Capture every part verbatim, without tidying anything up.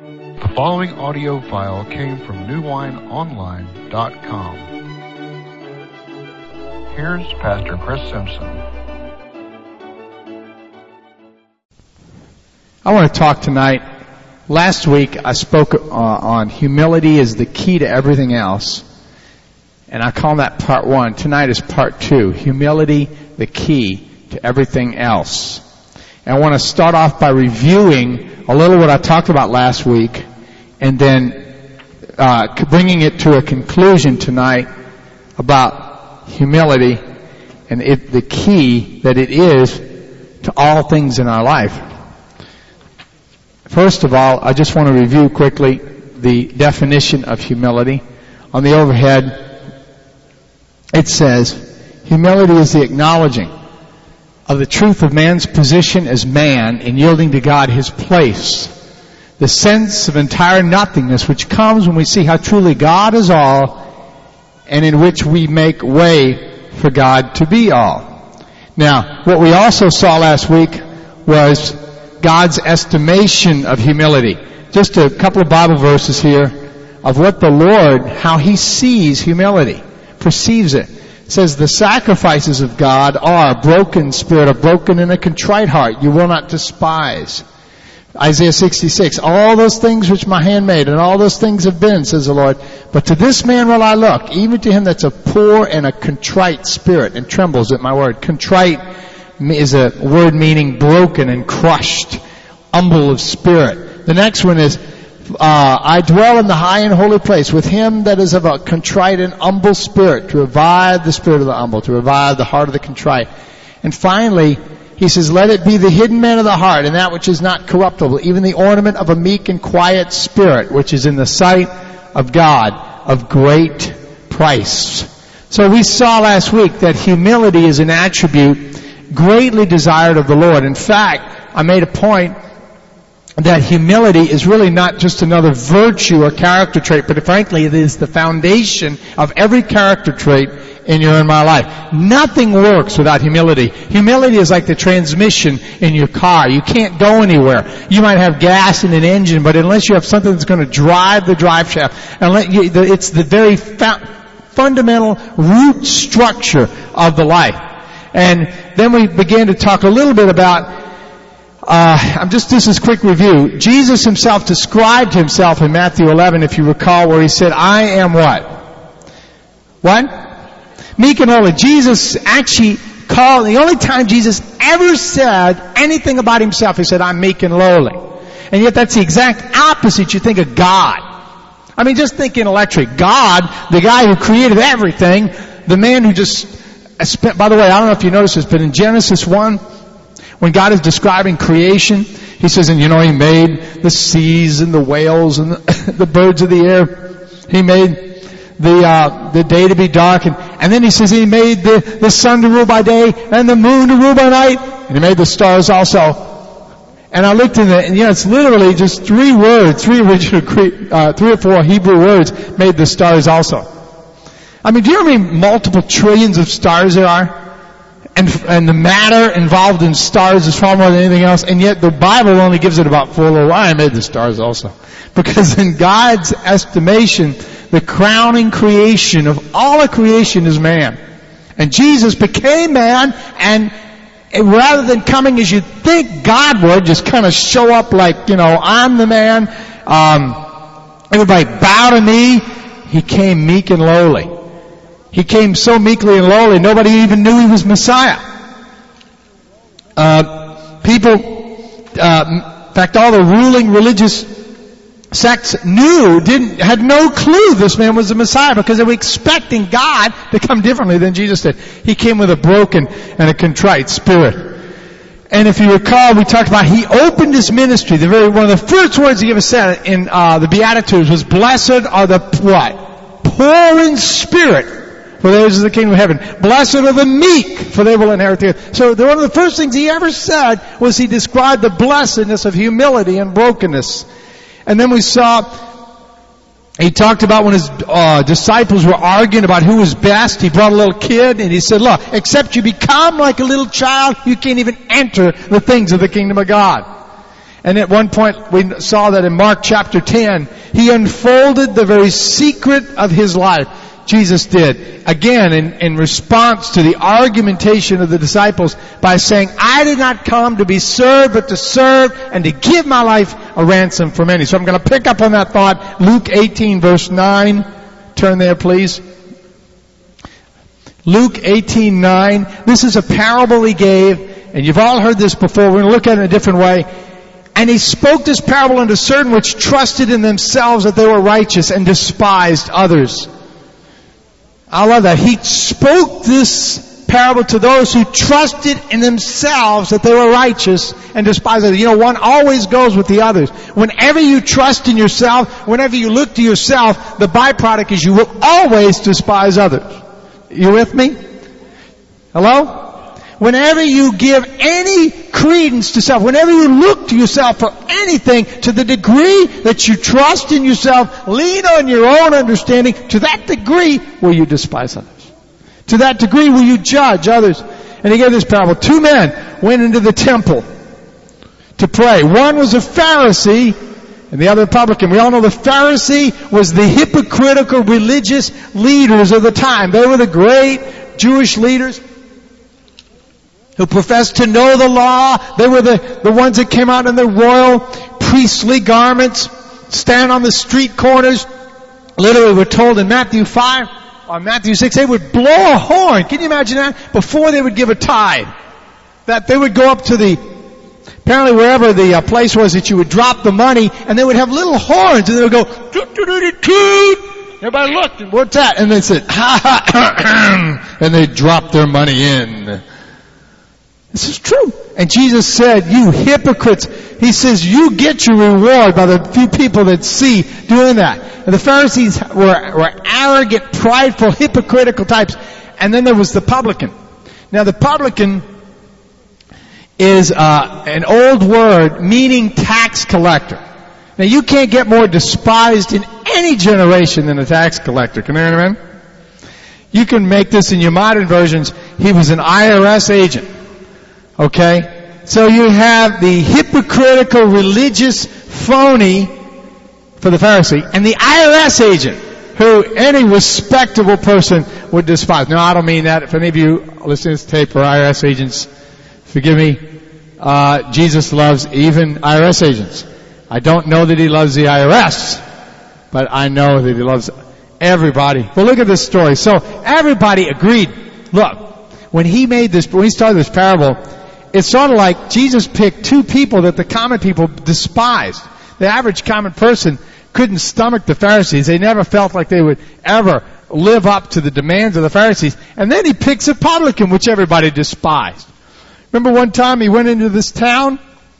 The following audio file came from new wine online dot com. Here's Pastor Chris Simpson. I want to talk tonight. Last week I spoke uh, on humility is the key to everything else. And I call that part one. Tonight is part two. Humility, the key to everything else. And I want to start off by reviewing a little what I talked about last week, and then uh, bringing it to a conclusion tonight about humility and it, the key that it is to all things in our life. First of all, I just want to review quickly the definition of humility. On the overhead, it says, humility is the acknowledging of the truth of man's position as man in yielding to God his place. The sense of entire nothingness which comes when we see how truly God is all and in which we make way for God to be all. Now, what we also saw last week was God's estimation of humility. Just a couple of Bible verses here of what the Lord, how He sees humility, perceives it. It says, the sacrifices of God are a broken spirit, a broken and a contrite heart you will not despise. Isaiah sixty-six, all those things which my hand made, and all those things have been, says the Lord. But to this man will I look, even to him that's a poor and a contrite spirit, and trembles at my word. Contrite is a word meaning broken and crushed, humble of spirit. The next one is, uh, I dwell in the high and holy place with him that is of a contrite and humble spirit, to revive the spirit of the humble, to revive the heart of the contrite. And finally, he says, let it be the hidden man of the heart, and that which is not corruptible, even the ornament of a meek and quiet spirit, which is in the sight of God of great price. So we saw last week that humility is an attribute greatly desired of the Lord. In fact, I made a point that humility is really not just another virtue or character trait, but frankly it is the foundation of every character trait in your and my life. Nothing works without humility. Humility is like the transmission in your car. You can't go anywhere. You might have gas in an engine, but unless you have something that's going to drive the drive shaft, unless you, it's the very fa- fundamental root structure of the life. And then we began to talk a little bit about, uh, I'm just, this is a quick review. Jesus himself described himself in Matthew eleven, if you recall, where he said, I am what? What? Meek and lowly. Jesus actually called, the only time Jesus ever said anything about himself, he said, I'm meek and lowly. And yet that's the exact opposite you think of God. I mean, just think in electric. God, the guy who created everything, the man who just spent, by the way, I don't know if you noticed this, but in Genesis one, when God is describing creation, He says, and you know, He made the seas and the whales and the, the birds of the air. He made the uh, the day to be dark, and, and then He says He made the, the sun to rule by day and the moon to rule by night, and He made the stars also. And I looked in the, and you know, it's literally just three words, three original, uh, three or four Hebrew words made the stars also. I mean, do you know how many multiple trillions of stars there are? And, and the matter involved in stars is far more than anything else, and yet the Bible only gives it about four little, I made the stars also. Because in God's estimation, the crowning creation of all of creation is man. And Jesus became man, and rather than coming as you'd think God would, just kind of show up like, you know, I'm the man, um, everybody bow to me, He came meek and lowly. He came so meekly and lowly, nobody even knew He was Messiah. Uh, people, uh, in fact, all the ruling religious sects knew, didn't, had no clue this man was the Messiah, because they were expecting God to come differently than Jesus did. He came with a broken and a contrite spirit. And if you recall, we talked about He opened His ministry. The very, one of the first words He ever said in, uh, the Beatitudes was, blessed are the, what? Poor in spirit, for theirs is the kingdom of heaven. Blessed are the meek, for they will inherit the earth. So one of the first things He ever said was He described the blessedness of humility and brokenness. And then we saw, He talked about when His uh, disciples were arguing about who was best. He brought a little kid and He said, look, except you become like a little child, you can't even enter the things of the kingdom of God. And at one point we saw that in Mark chapter ten, he unfolded the very secret of his life. Jesus did. Again, in, in response to the argumentation of the disciples by saying, I did not come to be served, but to serve and to give my life a ransom for many. So I'm going to pick up on that thought. Luke eighteen verse nine. Turn there, please. Luke eighteen nine. This is a parable he gave, and you've all heard this before. We're going to look at it in a different way. And he spoke this parable unto certain which trusted in themselves that they were righteous and despised others. I love that. He spoke this parable to those who trusted in themselves that they were righteous and despised others. You know, one always goes with the others. Whenever you trust in yourself, whenever you look to yourself, the byproduct is you will always despise others. You with me? Hello? Whenever you give any credence to self, whenever you look to yourself for anything, to the degree that you trust in yourself, lean on your own understanding, to that degree will you despise others. To that degree will you judge others. And he gave this parable. Two men went into the temple to pray. One was a Pharisee and the other a publican. We all know the Pharisee was the hypocritical religious leaders of the time. They were the great Jewish leaders who professed to know the law. They were the, the ones that came out in their royal priestly garments, stand on the street corners. Literally, we're told in Matthew five, or Matthew six, they would blow a horn. Can you imagine that? Before they would give a tithe. That they would go up to the, apparently wherever the uh, place was that you would drop the money, and they would have little horns, and they would go, toot, toot, toot, toot. Everybody looked, and what's that? And they said, ha ha, and they dropped their money in. This is true. And Jesus said, you hypocrites, he says, you get your reward by the few people that see doing that. And the Pharisees were, were arrogant, prideful, hypocritical types. And then there was the publican. Now the publican is uh, an old word meaning tax collector. Now you can't get more despised in any generation than a tax collector. Can anyone? You can make this in your modern versions. He was an I R S agent. Okay? So you have the hypocritical, religious, phony for the Pharisee, and the I R S agent, who any respectable person would despise. Now, I don't mean that. If any of you listening to this tape are I R S agents, forgive me. Uh, Jesus loves even I R S agents. I don't know that he loves the I R S, but I know that he loves everybody. Well, look at this story. So, everybody agreed. Look, when he made this, when he started this parable, it's sort of like Jesus picked two people that the common people despised. The average common person couldn't stomach the Pharisees. They never felt like they would ever live up to the demands of the Pharisees. And then he picks a publican, which everybody despised. Remember one time he went into this town,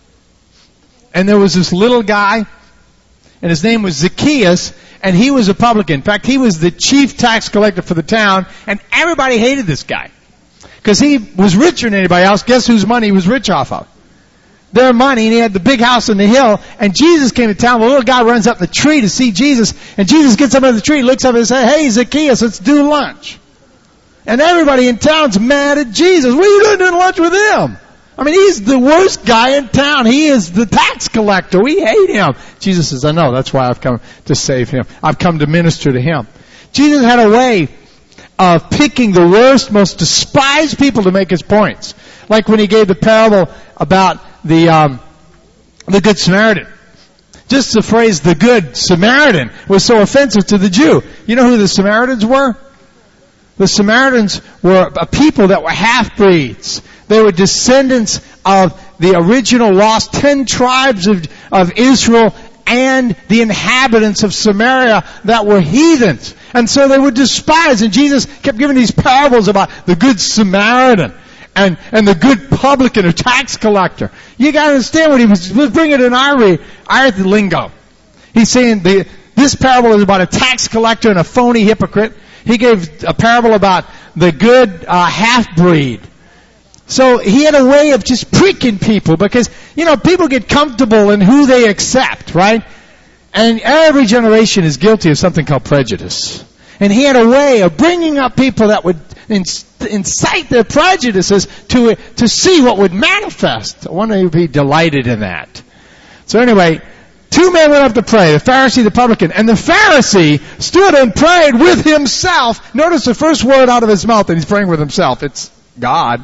and there was this little guy, and his name was Zacchaeus, and he was a publican. In fact, he was the chief tax collector for the town, and everybody hated this guy. Because he was richer than anybody else. Guess whose money he was rich off of? Their money, and he had the big house on the hill. And Jesus came to town. The little guy runs up the tree to see Jesus. And Jesus gets up on the tree, looks up and says, hey, Zacchaeus, let's do lunch. And everybody in town's mad at Jesus. What are you doing doing lunch with him? I mean, he's the worst guy in town. He is the tax collector. We hate him. Jesus says, I know. That's why I've come to save him. I've come to minister to him. Jesus had a way of picking the worst, most despised people to make his points. Like when he gave the parable about the um, the Good Samaritan. Just the phrase, the Good Samaritan, was so offensive to the Jew. You know who the Samaritans were? The Samaritans were a people that were half-breeds. They were descendants of the original lost ten tribes of, of Israel and the inhabitants of Samaria that were heathens. And so they were despised. And Jesus kept giving these parables about the Good Samaritan and, and the good publican or tax collector. You got to understand what he was, was bringing in our, our lingo. He's saying the, this parable is about a tax collector and a phony hypocrite. He gave a parable about the good uh, half-breed. So he had a way of just pricking people because, you know, people get comfortable in who they accept, right? And every generation is guilty of something called prejudice. And he had a way of bringing up people that would incite their prejudices to to see what would manifest. I wonder if he delighted in that. So anyway, two men went up to pray, the Pharisee, the publican. And the Pharisee stood and prayed with himself. Notice the first word out of his mouth that he's praying with himself. It's God.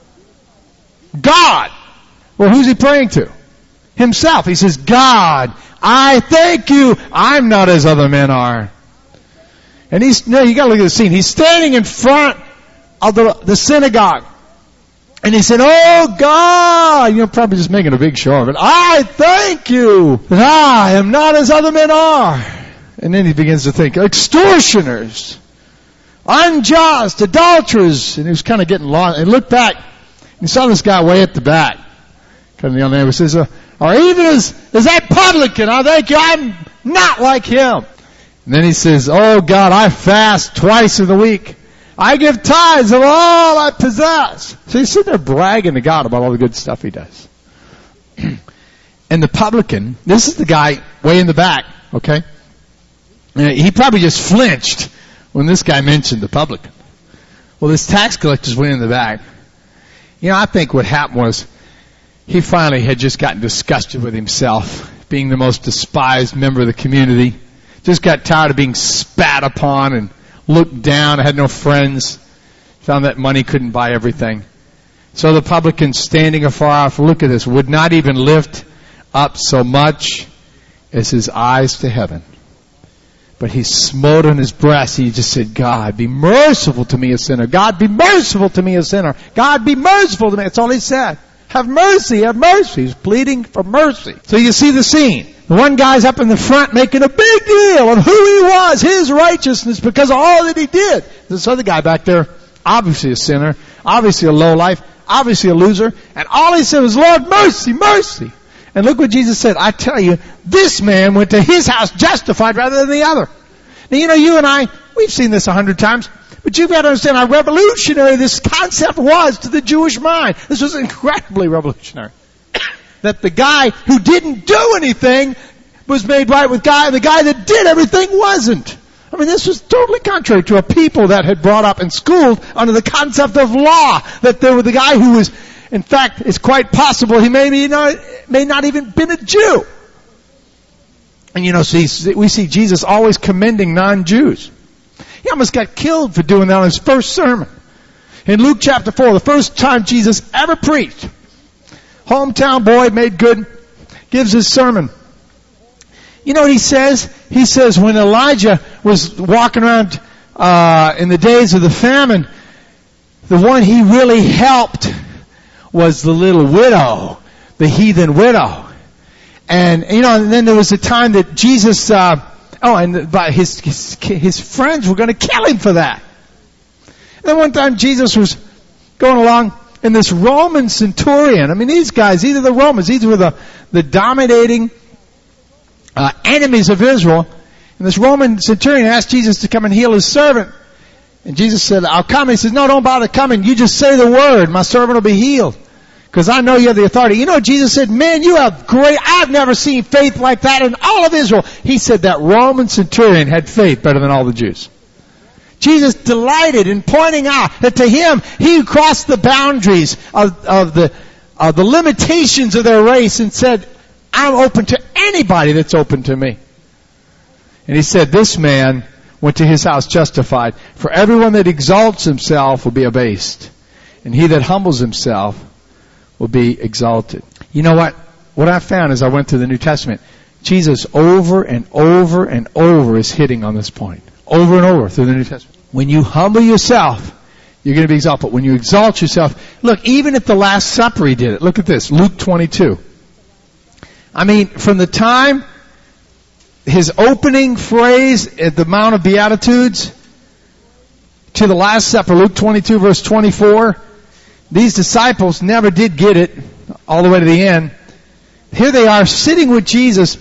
God. Well, who's he praying to? Himself. He says, God, I thank you. I'm not as other men are. And he's, no, you gotta look at the scene. He's standing in front of the, the synagogue. And he said, oh God, you know, probably just making a big show of it. I thank you that I am not as other men are. And then he begins to think, extortioners, unjust, adulterers. And he was kind of getting lost. And he looked back, and he saw this guy way at the back. Kind of the young man says, uh, or even as, as that publican, I thank you, I'm not like him. And then he says, oh God, I fast twice in the week. I give tithes of all I possess. So he's sitting there bragging to God about all the good stuff he does. And the publican, this is the guy way in the back, okay? And he probably just flinched when this guy mentioned the publican. Well, this tax collector's way in the back. You know, I think what happened was he finally had just gotten disgusted with himself, being the most despised member of the community. Just got tired of being spat upon and looked down, had no friends, found that money couldn't buy everything. So the publican, standing afar off, look at this, would not even lift up so much as his eyes to heaven. But he smote on his breast. He just said, God, be merciful to me, a sinner. God, be merciful to me, a sinner. God, be merciful to me. That's all he said. Have mercy, have mercy. He's pleading for mercy. So you see the scene. The one guy's up in the front making a big deal of who he was, his righteousness, because of all that he did. This other guy back there, obviously a sinner, obviously a lowlife, obviously a loser, and all he said was, Lord, mercy, mercy. And look what Jesus said. I tell you, this man went to his house justified rather than the other. Now, you know, you and I, we've seen this a hundred times, but you've got to understand how revolutionary this concept was to the Jewish mind. This was incredibly revolutionary. That the guy who didn't do anything was made right with God, and the guy that did everything wasn't. I mean, this was totally contrary to a people that had brought up and schooled under the concept of law, that there was the guy who was, in fact, it's quite possible he may, be not, may not even been a Jew. And you know, see, we see Jesus always commending non-Jews. He almost got killed for doing that on his first sermon. In Luke chapter four, the first time Jesus ever preached, hometown boy, made good, gives his sermon. You know what he says? He says when Elijah was walking around uh in the days of the famine, the one he really helped was the little widow, the heathen widow. And, you know, and then there was a time that Jesus, uh oh, and but his, his, his friends were going to kill him for that. And then one time Jesus was going along, and this Roman centurion, I mean, these guys, either the Romans, these were the, the dominating uh, enemies of Israel. And this Roman centurion asked Jesus to come and heal his servant. And Jesus said, I'll come. He says, no, don't bother coming. You just say the word. My servant will be healed. Because I know you have the authority. You know what Jesus said? Man, you have great, I've never seen faith like that in all of Israel. He said that Roman centurion had faith better than all the Jews. Jesus delighted in pointing out that to him, he crossed the boundaries of, of the, of the limitations of their race and said, I'm open to anybody that's open to me. And he said, this man went to his house justified. For everyone that exalts himself will be abased, and he that humbles himself will be exalted. You know what? What I found as I went through the New Testament, Jesus over and over and over is hitting on this point. Over and over through the New Testament. When you humble yourself, you're going to be exalted. But when you exalt yourself, look, even at the Last Supper he did it. Look at this, Luke twenty-two. I mean, from the time his opening phrase at the Mount of Beatitudes to the Last Supper, Luke twenty-two verse twenty-four, these disciples never did get it all the way to the end. Here they are sitting with Jesus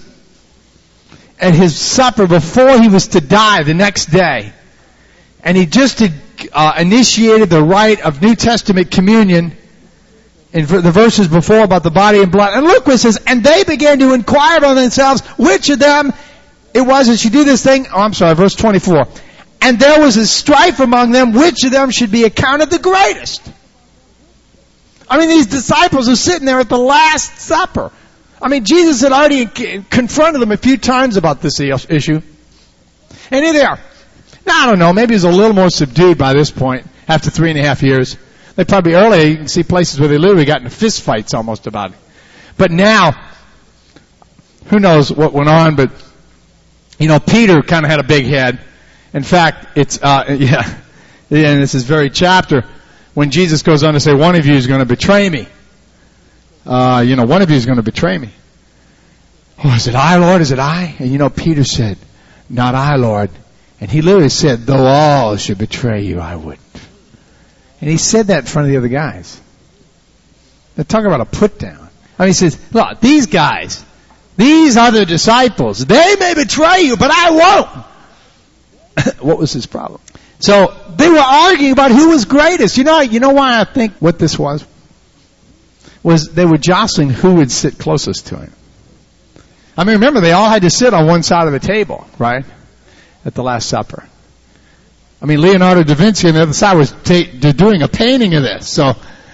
at his supper before he was to die the next day. And he just had uh, initiated the rite of New Testament communion in the verses before about the body and blood. And look what it says, and they began to inquire among themselves which of them it was that should do this thing. Oh, I'm sorry, verse twenty-four. And there was a strife among them which of them should be accounted the greatest. I mean, these disciples are sitting there at the Last Supper I mean, Jesus had already confronted them a few times about this issue. And here they are. Now, I don't know, maybe he was a little more subdued by this point, after three and a half years. They probably earlier, you can see places where they literally got into fist fights almost about it. But now, who knows what went on, but, you know, Peter kind of had a big head. In fact, it's, uh, yeah, yeah, in this is very chapter, when Jesus goes on to say, one of you is going to betray me. Uh, you know, one of you is going to betray me. Oh, is it I, Lord? Is it I? And you know, Peter said, not I, Lord. And he literally said, though all should betray you, I would. And he said that in front of the other guys. They're talking about a put down. I mean, he says, look, these guys, these other disciples, they may betray you, but I won't. What was his problem? So they were arguing about who was greatest. You know, you know why I think what this was? Was they were jostling who would sit closest to him. I mean, remember, they all had to sit on one side of the table, right? At the Last Supper. I mean, Leonardo da Vinci on the other side was ta- doing a painting of this. So,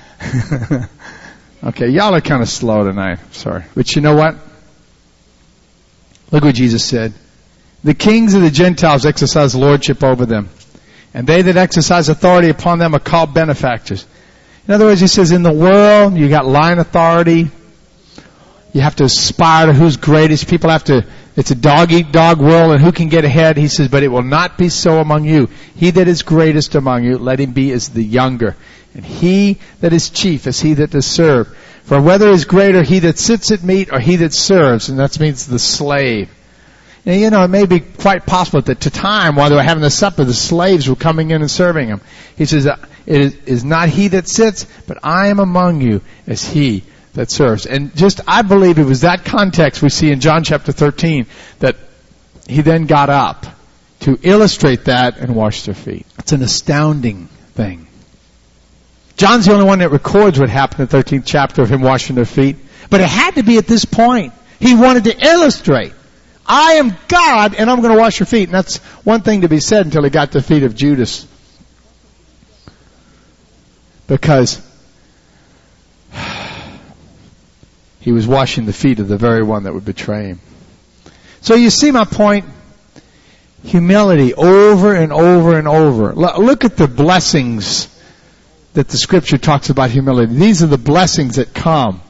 okay, y'all are kind of slow tonight. Sorry. But you know what? Look what Jesus said. The kings of the Gentiles exercise lordship over them, and they that exercise authority upon them are called benefactors. In other words, he says, in the world, you got line authority. You have to aspire to who's greatest. People have to, it's a dog-eat-dog world, and who can get ahead? He says, but it will not be so among you. He that is greatest among you, let him be as the younger. And he that is chief is he that does serve. For whether is greater he that sits at meat or he that serves, and that means the slave. Now, you know, it may be quite possible that at the time, while they were having the supper, the slaves were coming in and serving him. He says, it is not he that sits, but I am among you as he that serves. And just, I believe it was that context we see in John chapter thirteen that he then got up to illustrate that and wash their feet. It's an astounding thing. John's the only one that records what happened in the thirteenth chapter of him washing their feet. But it had to be at this point. He wanted to illustrate, I am God and I'm going to wash your feet. And that's one thing to be said until he got to the feet of Judas. Because he was washing the feet of the very one that would betray him. So you see my point? Humility over and over and over. Look at the blessings that the Scripture talks about humility. These are the blessings that come.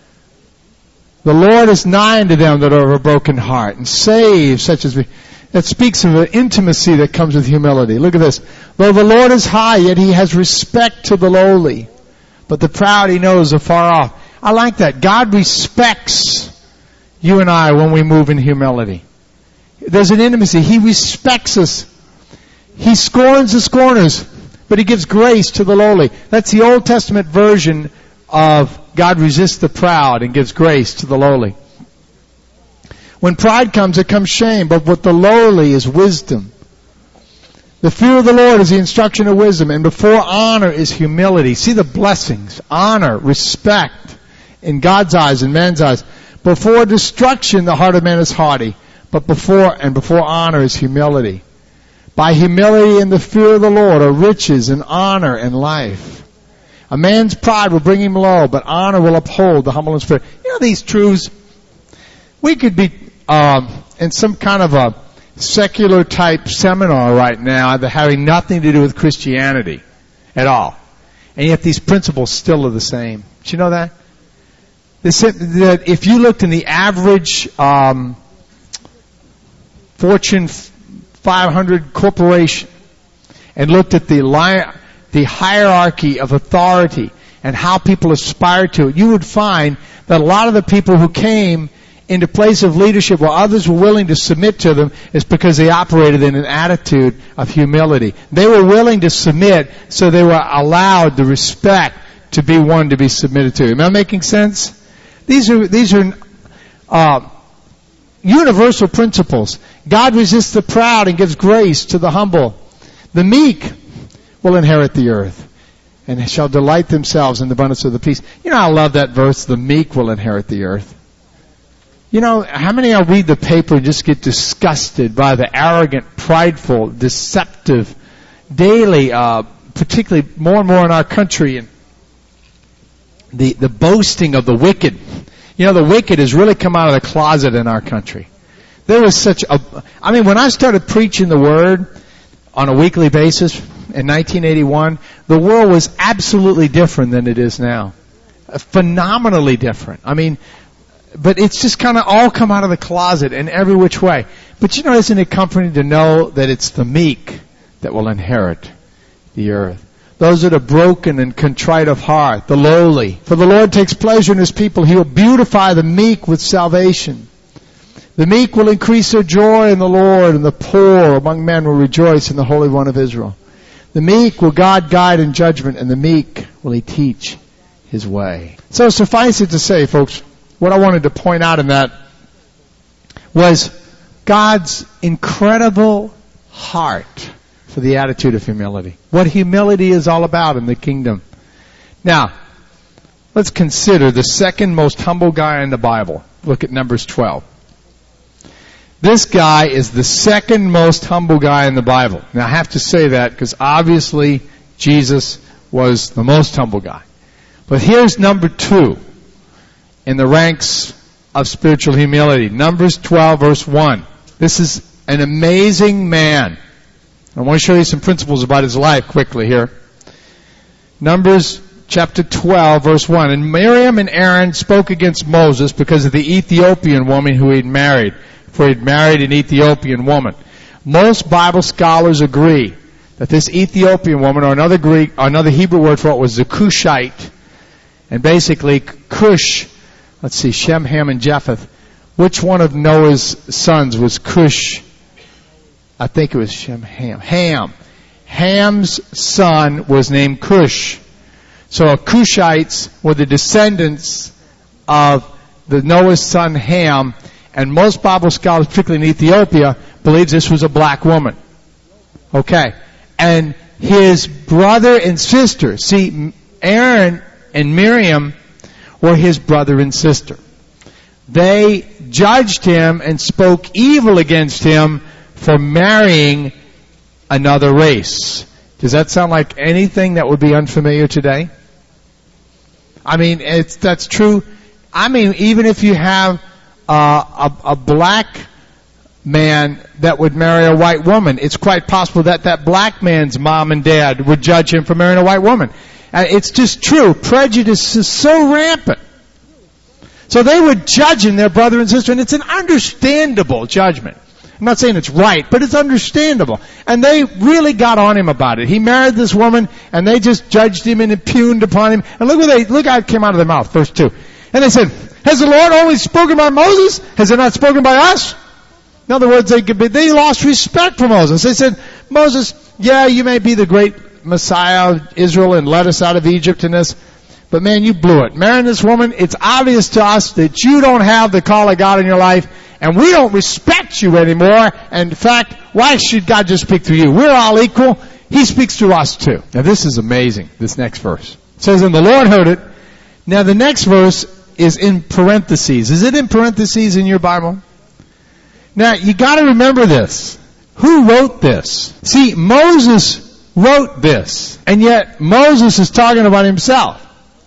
The Lord is nigh unto them that are of a broken heart, and saves such as we. That speaks of the intimacy that comes with humility. Look at this. Though the Lord is high, yet he has respect to the lowly, but the proud he knows afar off. I like that. God respects you and I when we move in humility. There's an intimacy. He respects us. He scorns the scorners, but he gives grace to the lowly. That's the Old Testament version of God resists the proud and gives grace to the lowly. When pride comes, it comes shame, but with the lowly is wisdom. The fear of the Lord is the instruction of wisdom, and before honor is humility. See the blessings, honor, respect in God's eyes and man's eyes. Before destruction, the heart of man is haughty, but before and before honor is humility. By humility and the fear of the Lord are riches and honor and life. A man's pride will bring him low, but honor will uphold the humble in spirit. You know these truths? We could be um, in some kind of a secular type seminar right now that having nothing to do with Christianity at all. And yet these principles still are the same. Did you know that? That if you looked in the average um, Fortune five hundred corporation and looked at the li- the hierarchy of authority and how people aspire to it, you would find that a lot of the people who came into place of leadership where others were willing to submit to them is because they operated in an attitude of humility. They were willing to submit, so they were allowed the respect to be one to be submitted to. Am I making sense? These are these are uh, universal principles. God resists the proud and gives grace to the humble. The meek will inherit the earth and shall delight themselves in the abundance of the peace. You know, I love that verse, the meek will inherit the earth. You know, how many of you read the paper and just get disgusted by the arrogant, prideful, deceptive, daily, uh, particularly more and more in our country, and the, the boasting of the wicked. You know, the wicked has really come out of the closet in our country. There was such a, I mean, when I started preaching the Word on a weekly basis in nineteen eighty-one, the world was absolutely different than it is now. Phenomenally different. I mean, but it's just kind of all come out of the closet in every which way. But you know, isn't it comforting to know that it's the meek that will inherit the earth? Those that are broken and contrite of heart, the lowly. For the Lord takes pleasure in His people. He will beautify the meek with salvation. The meek will increase their joy in the Lord, and the poor among men will rejoice in the Holy One of Israel. The meek will God guide in judgment, and the meek will He teach His way. So suffice it to say, folks, what I wanted to point out in that was God's incredible heart for the attitude of humility. What humility is all about in the kingdom. Now, let's consider the second most humble guy in the Bible. Look at Numbers twelve. This guy is the second most humble guy in the Bible. Now I have to say that because obviously Jesus was the most humble guy. But here's number two in the ranks of spiritual humility. Numbers twelve verse one. This is an amazing man. I want to show you some principles about his life quickly here. Numbers chapter twelve verse one. And Miriam and Aaron spoke against Moses because of the Ethiopian woman who he'd married. For he'd married an Ethiopian woman. Most Bible scholars agree that this Ethiopian woman, or another Greek, or another Hebrew word for it, was the Cushite. And basically, Cush, let's see, Shem, Ham, and Japheth. Which one of Noah's sons was Cush? I think it was Shem, Ham. Ham. Ham's son was named Cush. So Cushites were the descendants of the Noah's son Ham. And most Bible scholars, particularly in Ethiopia, believe this was a black woman. Okay. And his brother and sister, see, Aaron and Miriam were his brother and sister. They judged him and spoke evil against him for marrying another race. Does that sound like anything that would be unfamiliar today? I mean, it's, that's true. I mean, even if you have Uh, a, a black man that would marry a white woman, it's quite possible that that black man's mom and dad would judge him for marrying a white woman. Uh, it's just true. Prejudice is so rampant. So they were judging their brother and sister, and it's an understandable judgment. I'm not saying it's right, but it's understandable. And they really got on him about it. He married this woman, and they just judged him and impugned upon him. And look what they, look how it came out of their mouth, verse two. And they said, has the Lord only spoken by Moses? Has it not spoken by us? In other words, they, they lost respect for Moses. They said, Moses, yeah, you may be the great Messiah of Israel and led us out of Egypt in this, but man, you blew it. Marrying this woman, it's obvious to us that you don't have the call of God in your life, and we don't respect you anymore. And in fact, why should God just speak through you? We're all equal. He speaks through us too. Now this is amazing, this next verse. It says, and the Lord heard it. Now the next verse is in parentheses. Is it in parentheses in your Bible? Now, you gotta remember this. Who wrote this? See, Moses wrote this, and yet Moses is talking about himself.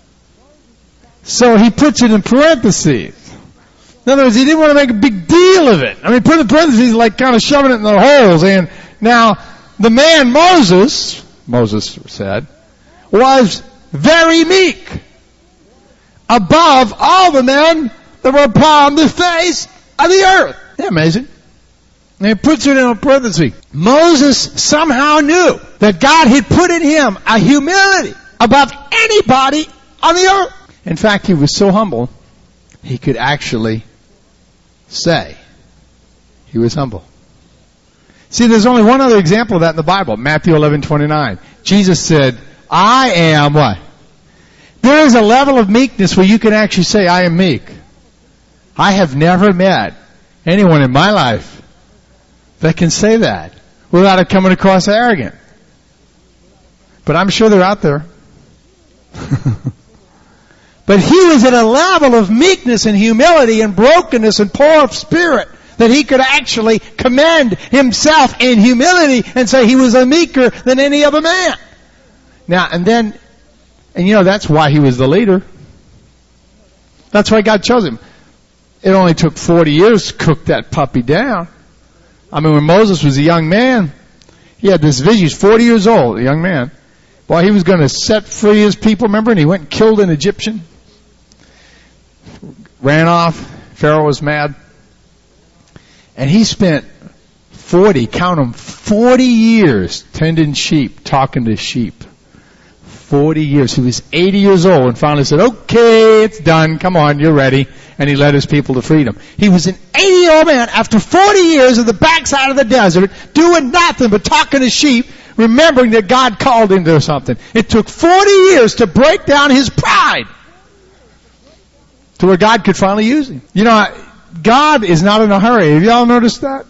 So he puts it in parentheses. In other words, he didn't want to make a big deal of it. I mean, put it in parentheses like kind of shoving it in the holes. And now, the man Moses, Moses said, was very meek, above all the men that were upon the face of the earth. Isn't that amazing? And he puts it in a parenthesis. Moses somehow knew that God had put in him a humility above anybody on the earth. In fact, he was so humble, he could actually say he was humble. See, there's only one other example of that in the Bible, Matthew eleven twenty-nine. Jesus said, I am what? There is a level of meekness where you can actually say, I am meek. I have never met anyone in my life that can say that without it coming across arrogant. But I'm sure they're out there. But he was at a level of meekness and humility and brokenness and poor of spirit that he could actually commend himself in humility and say he was a meeker than any other man. Now, and then, and you know, that's why he was the leader. That's why God chose him. It only took forty years to cook that puppy down. I mean, when Moses was a young man, he had this vision. He's forty years old, a young man. Boy, he was going to set free his people, remember? And he went and killed an Egyptian. Ran off. Pharaoh was mad. And he spent forty, count them, forty years tending sheep, talking to sheep. forty years. He was eighty years old and finally said, okay, it's done. Come on, you're ready. And he led his people to freedom. He was an eighty-year-old man after forty years of the backside of the desert doing nothing but talking to sheep, remembering that God called him to something. It took forty years to break down his pride to where God could finally use him. You know, God is not in a hurry. Have y'all noticed that?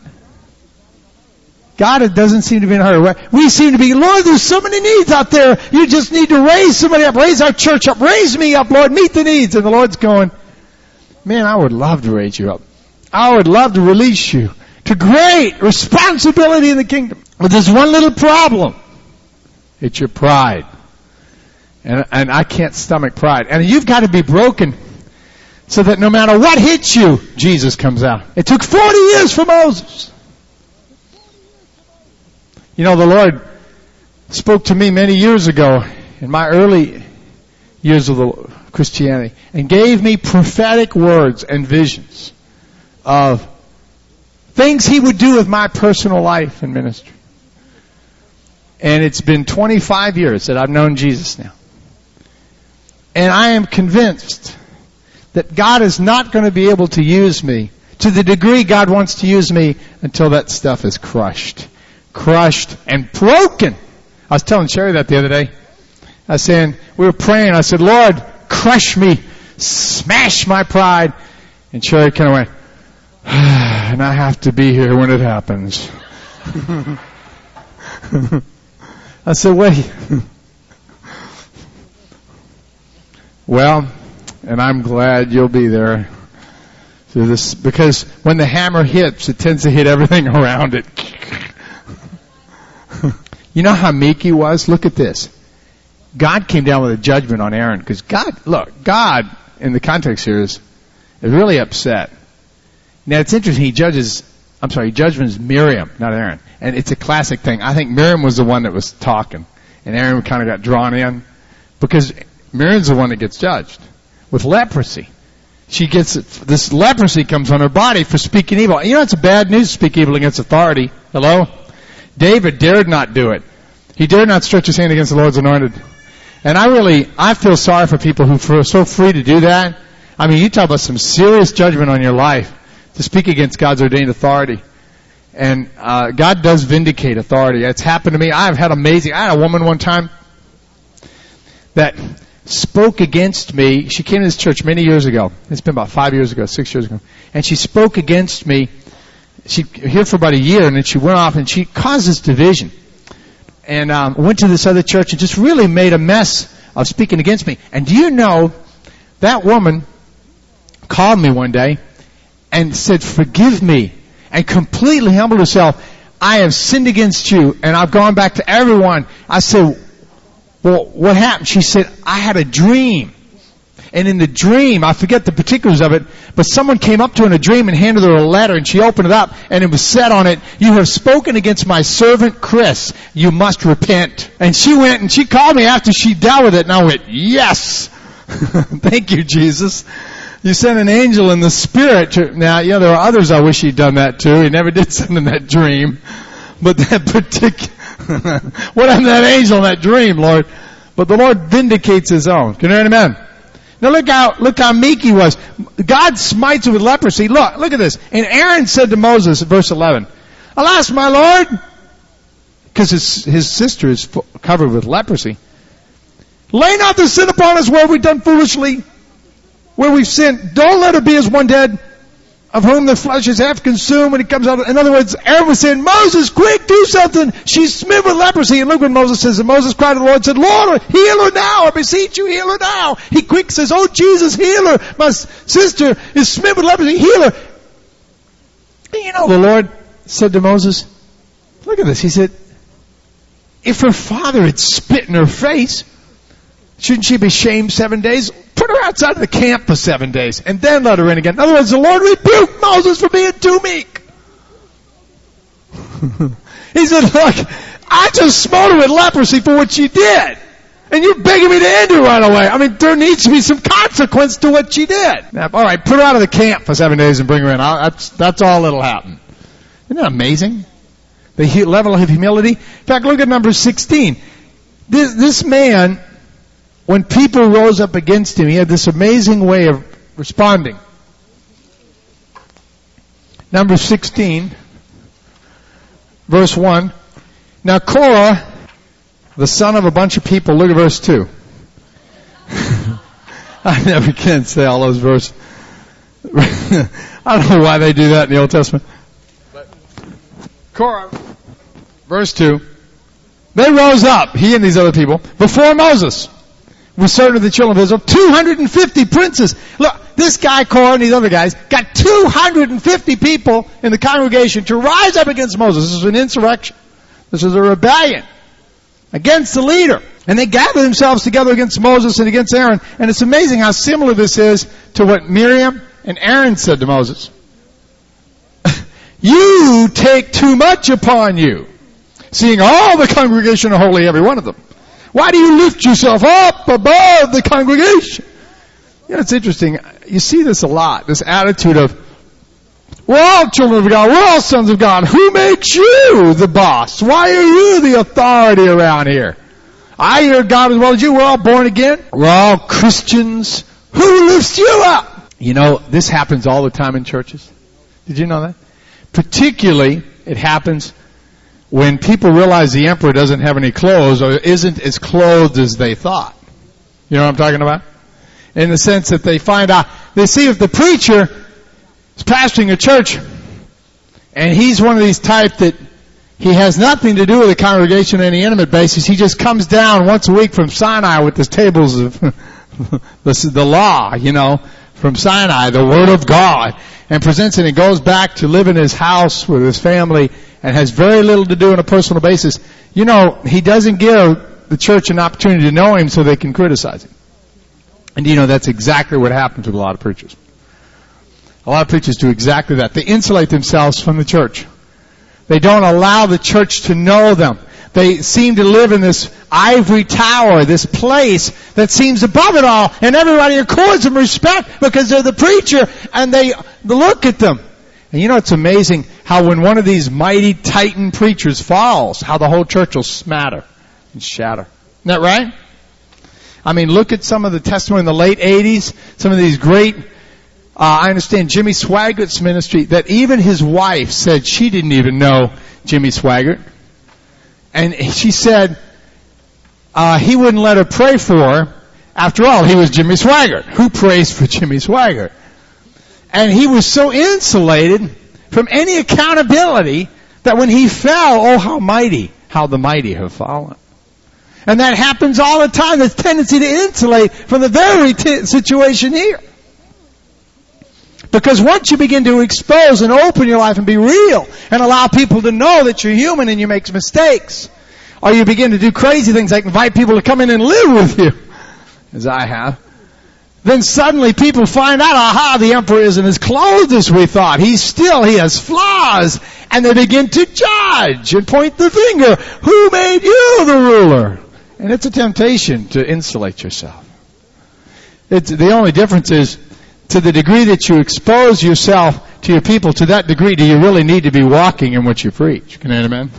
God doesn't seem to be in a hurry. We seem to be, Lord, there's so many needs out there. You just need to raise somebody up. Raise our church up. Raise me up, Lord. Meet the needs. And the Lord's going, man, I would love to raise you up. I would love to release you to great responsibility in the kingdom. But there's one little problem. It's your pride. And, and I can't stomach pride. And you've got to be broken so that no matter what hits you, Jesus comes out. It took forty years for Moses. You know, the Lord spoke to me many years ago in my early years of the Christianity and gave me prophetic words and visions of things He would do with my personal life and ministry. And it's been twenty-five years that I've known Jesus now. And I am convinced that God is not going to be able to use me to the degree God wants to use me until that stuff is crushed. Crushed and broken. I was telling Sherry that the other day. I was saying, we were praying. I said, Lord, crush me. Smash my pride. And Sherry kind of went, and I have to be here when it happens. I said, wait. Well, and I'm glad you'll be there. So this, because when the hammer hits, it tends to hit everything around it. You know how meek he was? Look at this. God came down with a judgment on Aaron. Because God, look, God, in the context here, is, is really upset. Now, it's interesting. He judges, I'm sorry, he judges Miriam, not Aaron. And it's a classic thing. I think Miriam was the one that was talking. And Aaron kind of got drawn in. Because Miriam's the one that gets judged. With leprosy. She gets, this leprosy comes on her body for speaking evil. You know, it's bad news to speak evil against authority. Hello? David dared not do it. He dared not stretch his hand against the Lord's anointed. And I really, I feel sorry for people who are so free to do that. I mean, you talk about some serious judgment on your life to speak against God's ordained authority. And uh God does vindicate authority. It's happened to me. I've had amazing, I had a woman one time that spoke against me. She came to this church many years ago. It's been about five years ago, six years ago. And she spoke against me. She here for about a year, and then she went off and she caused this division. And um, went to this other church and just really made a mess of speaking against me. And do you know, that woman called me one day and said, forgive me, and completely humbled herself. I have sinned against you, and I've gone back to everyone. I said, well, what happened? She said, I had a dream. And in the dream, I forget the particulars of it, but someone came up to her in a dream and handed her a letter, and she opened it up, and it was said on it, you have spoken against my servant Chris. You must repent. And she went and she called me after she dealt with it, and I went, yes! Thank you, Jesus. You sent an angel in the spirit to, now, yeah, there are others I wish he'd done that too. He never did send in that dream. But that particular, what happened to that angel in that dream, Lord? But the Lord vindicates His own. Can you hear an amen? Now look how, look how meek he was. God smites him with leprosy. Look, look at this. And Aaron said to Moses, verse eleven, alas, my Lord, because his, his sister is covered with leprosy, lay not the sin upon us where we've done foolishly, where we've sinned. Don't let her be as one dead, of whom the flesh is half consumed when it comes out. In other words, Aaron was saying, Moses, quick, do something. She's smitten with leprosy. And look what Moses says. And Moses cried to the Lord and said, Lord, heal her now. I beseech you, heal her now. He quick says, oh, Jesus, heal her. My sister is smitten with leprosy. Heal her. And you know, the Lord said to Moses, look at this. He said, if her father had spit in her face, shouldn't she be shamed seven days? put her outside of the camp for seven days, and then let her in again. In other words, the Lord rebuked Moses for being too meek. He said, look, I just smote her with leprosy for what she did. And you're begging me to end her right away. I mean, there needs to be some consequence to what she did. Now, all right, put her out of the camp for seven days and bring her in. I'll, that's, that's all that'll happen. Isn't that amazing? The level of humility. In fact, look at number sixteen. This, this man, when people rose up against him, he had this amazing way of responding. Number sixteen, verse one. Now Korah, the son of a bunch of people, look at verse two. I never can say all those verses. I don't know why they do that in the Old Testament. But Korah, verse two. They rose up, he and these other people, before Moses. We certain of the children of Israel, two hundred fifty princes. Look, this guy, Korah, and these other guys, got two hundred fifty people in the congregation to rise up against Moses. This is an insurrection. This is a rebellion against the leader. And they gathered themselves together against Moses and against Aaron. And it's amazing how similar this is to what Miriam and Aaron said to Moses. You take too much upon you, seeing all the congregation are holy, every one of them. Why do you lift yourself up above the congregation? You know, it's interesting. You see this a lot, this attitude of, we're all children of God, we're all sons of God. Who makes you the boss? Why are you the authority around here? I hear God as well as you. We're all born again. We're all Christians. Who lifts you up? You know, this happens all the time in churches. Did you know that? Particularly, it happens when people realize the emperor doesn't have any clothes or isn't as clothed as they thought. You know what I'm talking about? In the sense that they find out, they see if the preacher is pastoring a church and he's one of these type that he has nothing to do with the congregation on any intimate basis. He just comes down once a week from Sinai with the tables of the, the law, you know, from Sinai, the Word of God, and presents it and goes back to live in his house with his family and has very little to do on a personal basis. You know, he doesn't give the church an opportunity to know him so they can criticize him. And you know, that's exactly what happens with a lot of preachers. A lot of preachers do exactly that. They insulate themselves from the church. They don't allow the church to know them. They seem to live in this ivory tower, this place that seems above it all, and everybody accords them respect because they're the preacher, and they look at them. And you know, it's amazing how when one of these mighty titan preachers falls, how the whole church will smatter and shatter. Isn't that right? I mean, look at some of the testimony in the late eighties, some of these great, uh, I understand Jimmy Swaggart's ministry, that even his wife said she didn't even know Jimmy Swaggart. And she said, uh, he wouldn't let her pray for her. After all, he was Jimmy Swaggart. Who prays for Jimmy Swaggart? And he was so insulated from any accountability that when he fell, oh, how mighty, how the mighty have fallen. And that happens all the time. There's tendency to insulate from the very t- situation here. Because once you begin to expose and open your life and be real and allow people to know that you're human and you make mistakes, or you begin to do crazy things like invite people to come in and live with you, as I have, then suddenly people find out, aha, the emperor isn't as clothed as we thought. He's still, he has flaws. And they begin to judge and point the finger. Who made you the ruler? And it's a temptation to insulate yourself. It's, the only difference is, to the degree that you expose yourself to your people, to that degree do you really need to be walking in what you preach. Can you amen?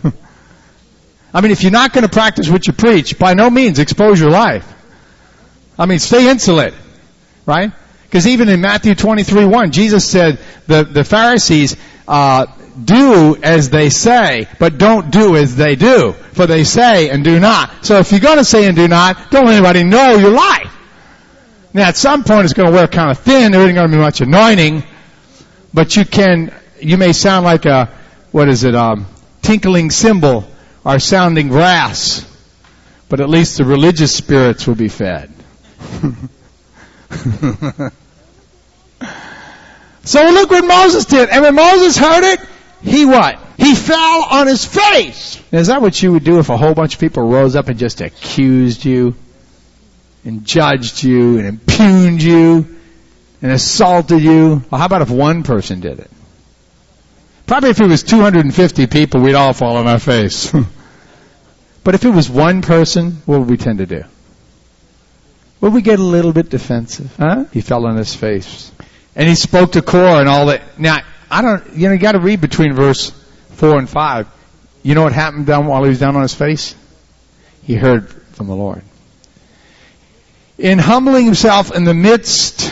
I mean, if you're not going to practice what you preach, by no means expose your life. I mean, stay insulated. Right? Because even in Matthew twenty-three one, Jesus said the, the Pharisees uh, do as they say, but don't do as they do. For they say and do not. So if you're going to say and do not, don't let anybody know your life. Now at some point it's going to wear kind of thin. There isn't going to be much anointing. But you can, you may sound like a, what is it, um, tinkling cymbal or sounding brass. But at least the religious spirits will be fed. So look what Moses did. And when Moses heard it, he what? He fell on his face. Now, is that what you would do if a whole bunch of people rose up and just accused you? and judged you and impugned you and assaulted you. Well, how about if one person did it? Probably if it was two hundred fifty people, we'd all fall on our face. But if it was one person, what would we tend to do? Would we get a little bit defensive? Huh? He fell on his face. And he spoke to Korah and all that. Now, I don't, you know, you gotta read between verse four and five. You know what happened down while he was down on his face? He heard from the Lord. In humbling himself in the midst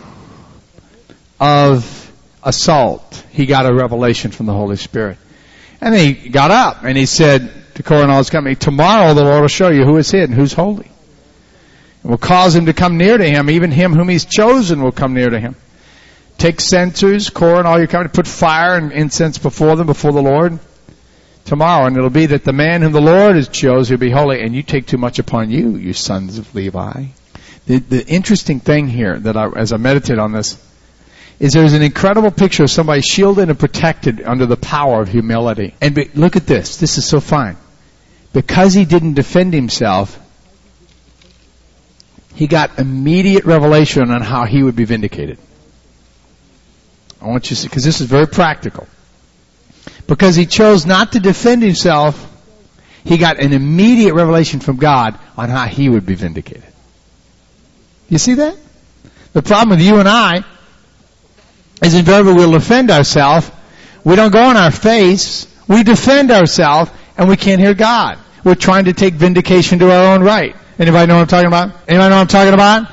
of assault, he got a revelation from the Holy Spirit. And he got up and he said to Korah and all his company, tomorrow the Lord will show you who is hid and who's holy. And will cause him to come near to him. Even him whom he's chosen will come near to him. Take censers, Korah and all your company, put fire and incense before them, before the Lord. Tomorrow, and it'll be that the man whom the Lord has chosen will be holy, and you take too much upon you, you sons of Levi. The, the interesting thing here, that I, as I meditate on this, is there's an incredible picture of somebody shielded and protected under the power of humility. And be, look at this. This is so fine. Because he didn't defend himself, he got immediate revelation on how he would be vindicated. I want you to see, because this is very practical. Because he chose not to defend himself, he got an immediate revelation from God on how he would be vindicated. You see that? The problem with you and I is invariably we'll defend ourselves. We don't go on our face. We defend ourselves, and we can't hear God. We're trying to take vindication to our own right. Anybody know what I'm talking about? Anybody know what I'm talking about?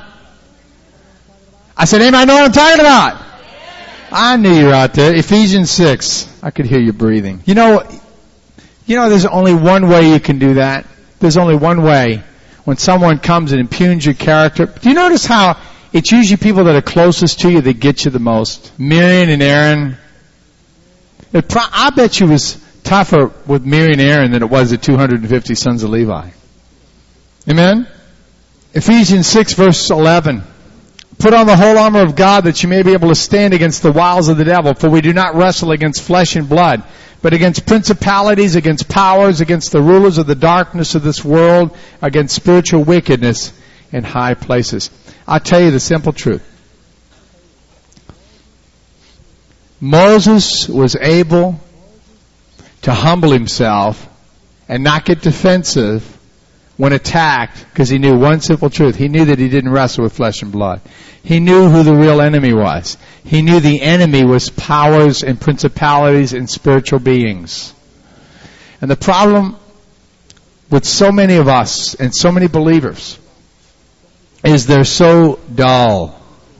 I said, anybody know what I'm talking about? I knew you were out there. Ephesians six. I could hear you breathing. You know, you know there's only one way you can do that. There's only one way. When someone comes and impugns your character. Do you notice how it's usually people that are closest to you that get you the most? Miriam and Aaron. It pro- I bet you it was tougher with Miriam and Aaron than it was the two hundred fifty sons of Levi. Amen? Ephesians six verse eleven. Put on the whole armor of God that you may be able to stand against the wiles of the devil. For we do not wrestle against flesh and blood, but against principalities, against powers, against the rulers of the darkness of this world, against spiritual wickedness in high places. I'll tell you the simple truth. Moses was able to humble himself and not get defensive when attacked, because he knew one simple truth. He knew that he didn't wrestle with flesh and blood. He knew who the real enemy was. He knew the enemy was powers and principalities and spiritual beings. And the problem with so many of us and so many believers is they're so dull.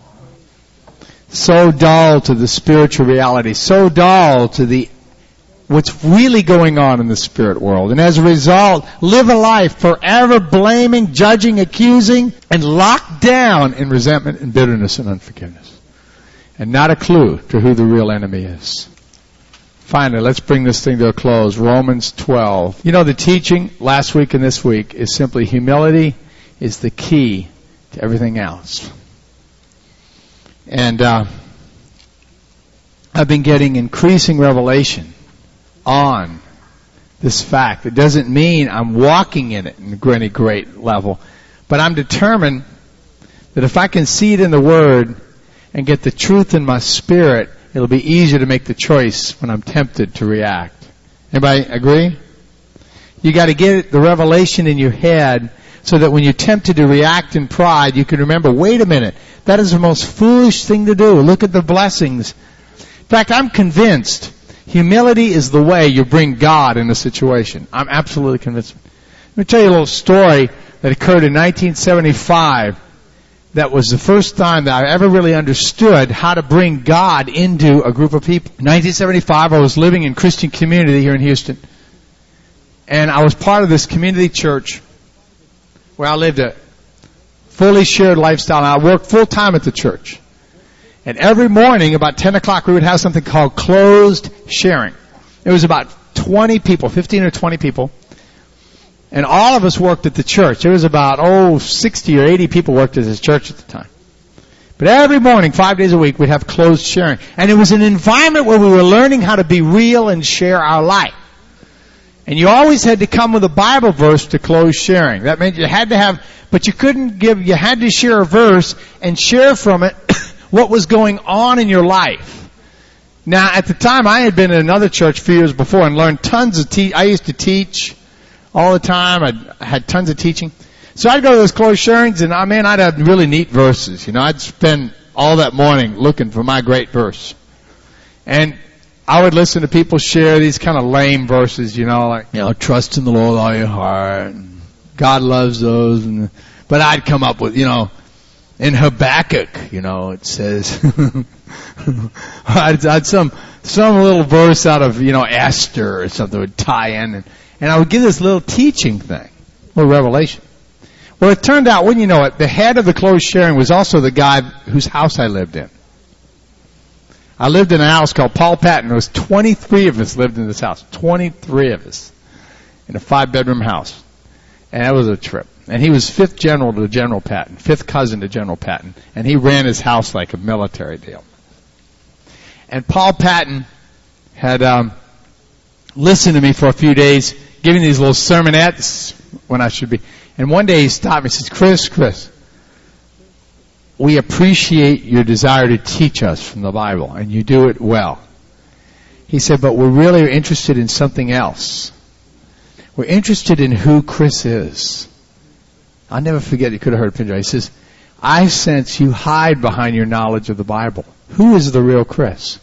So dull to the spiritual reality. So dull to the what's really going on in the spirit world. And as a result, live a life forever blaming, judging, accusing, and locked down in resentment and bitterness and unforgiveness. And not a clue to who the real enemy is. Finally, let's bring this thing to a close. Romans twelve. You know, the teaching last week and this week is simply humility is the key to everything else. And uh, I've been getting increasing revelation on this fact. It doesn't mean I'm walking in it in any great level, but I'm determined that if I can see it in the Word and get the truth in my spirit, it'll be easier to make the choice when I'm tempted to react. Anybody agree? You got to get the revelation in your head so that when you're tempted to react in pride, you can remember, wait a minute, that is the most foolish thing to do. Look at the blessings. In fact, I'm convinced humility is the way you bring God in a situation. I'm absolutely convinced. Let me tell you a little story that occurred in nineteen seventy-five. That was the first time that I ever really understood how to bring God into a group of people. In nineteen seventy-five, I was living in Christian community here in Houston. And I was part of this community church where I lived a fully shared lifestyle. And I worked full time at the church. And every morning, about ten o'clock, we would have something called closed sharing. It was about twenty people, fifteen or twenty people. And all of us worked at the church. There was about, oh, sixty or eighty people worked at this church at the time. But every morning, five days a week, we'd have closed sharing. And it was an environment where we were learning how to be real and share our life. And you always had to come with a Bible verse to close sharing. That meant you had to have, but you couldn't give, you had to share a verse and share from it what was going on in your life. Now, at the time, I had been in another church a few years before and learned tons of te- I used to teach all the time. I'd, I had tons of teaching. So I'd go to those closed sharings, and I mean, I'd have really neat verses. You know, I'd spend all that morning looking for my great verse. And I would listen to people share these kind of lame verses, you know, like, you know, trust in the Lord with all your heart. And God loves those. And, but I'd come up with, you know, in Habakkuk, you know, it says, I'd, I'd some, some little verse out of, you know, Esther or something would tie in. And, and I would give this little teaching thing, little revelation. Well, it turned out, wouldn't you know it, the head of the closed sharing was also the guy whose house I lived in. I lived in a house called Paul Patton. There was twenty-three of us lived in this house. twenty-three of us. In a five-bedroom house. And that was a trip. And he was fifth general to General Patton. Fifth cousin to General Patton. And he ran his house like a military deal. And Paul Patton had um, listened to me for a few days, giving these little sermonettes when I should be. And one day he stopped me and says, Chris, Chris, we appreciate your desire to teach us from the Bible, and you do it well. He said, but we're really interested in something else. We're interested in who Chris is. I'll never forget, you could have heard Pinjo. He says, I sense you hide behind your knowledge of the Bible. Who is the real Chris?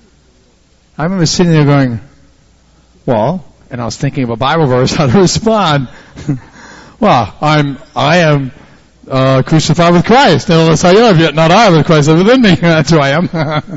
I remember sitting there going, well, and I was thinking of a Bible verse, how to respond. Well, I'm, I am, Uh, crucified with Christ. Unless I live, yet not I, but Christ lives within me. That's who I am.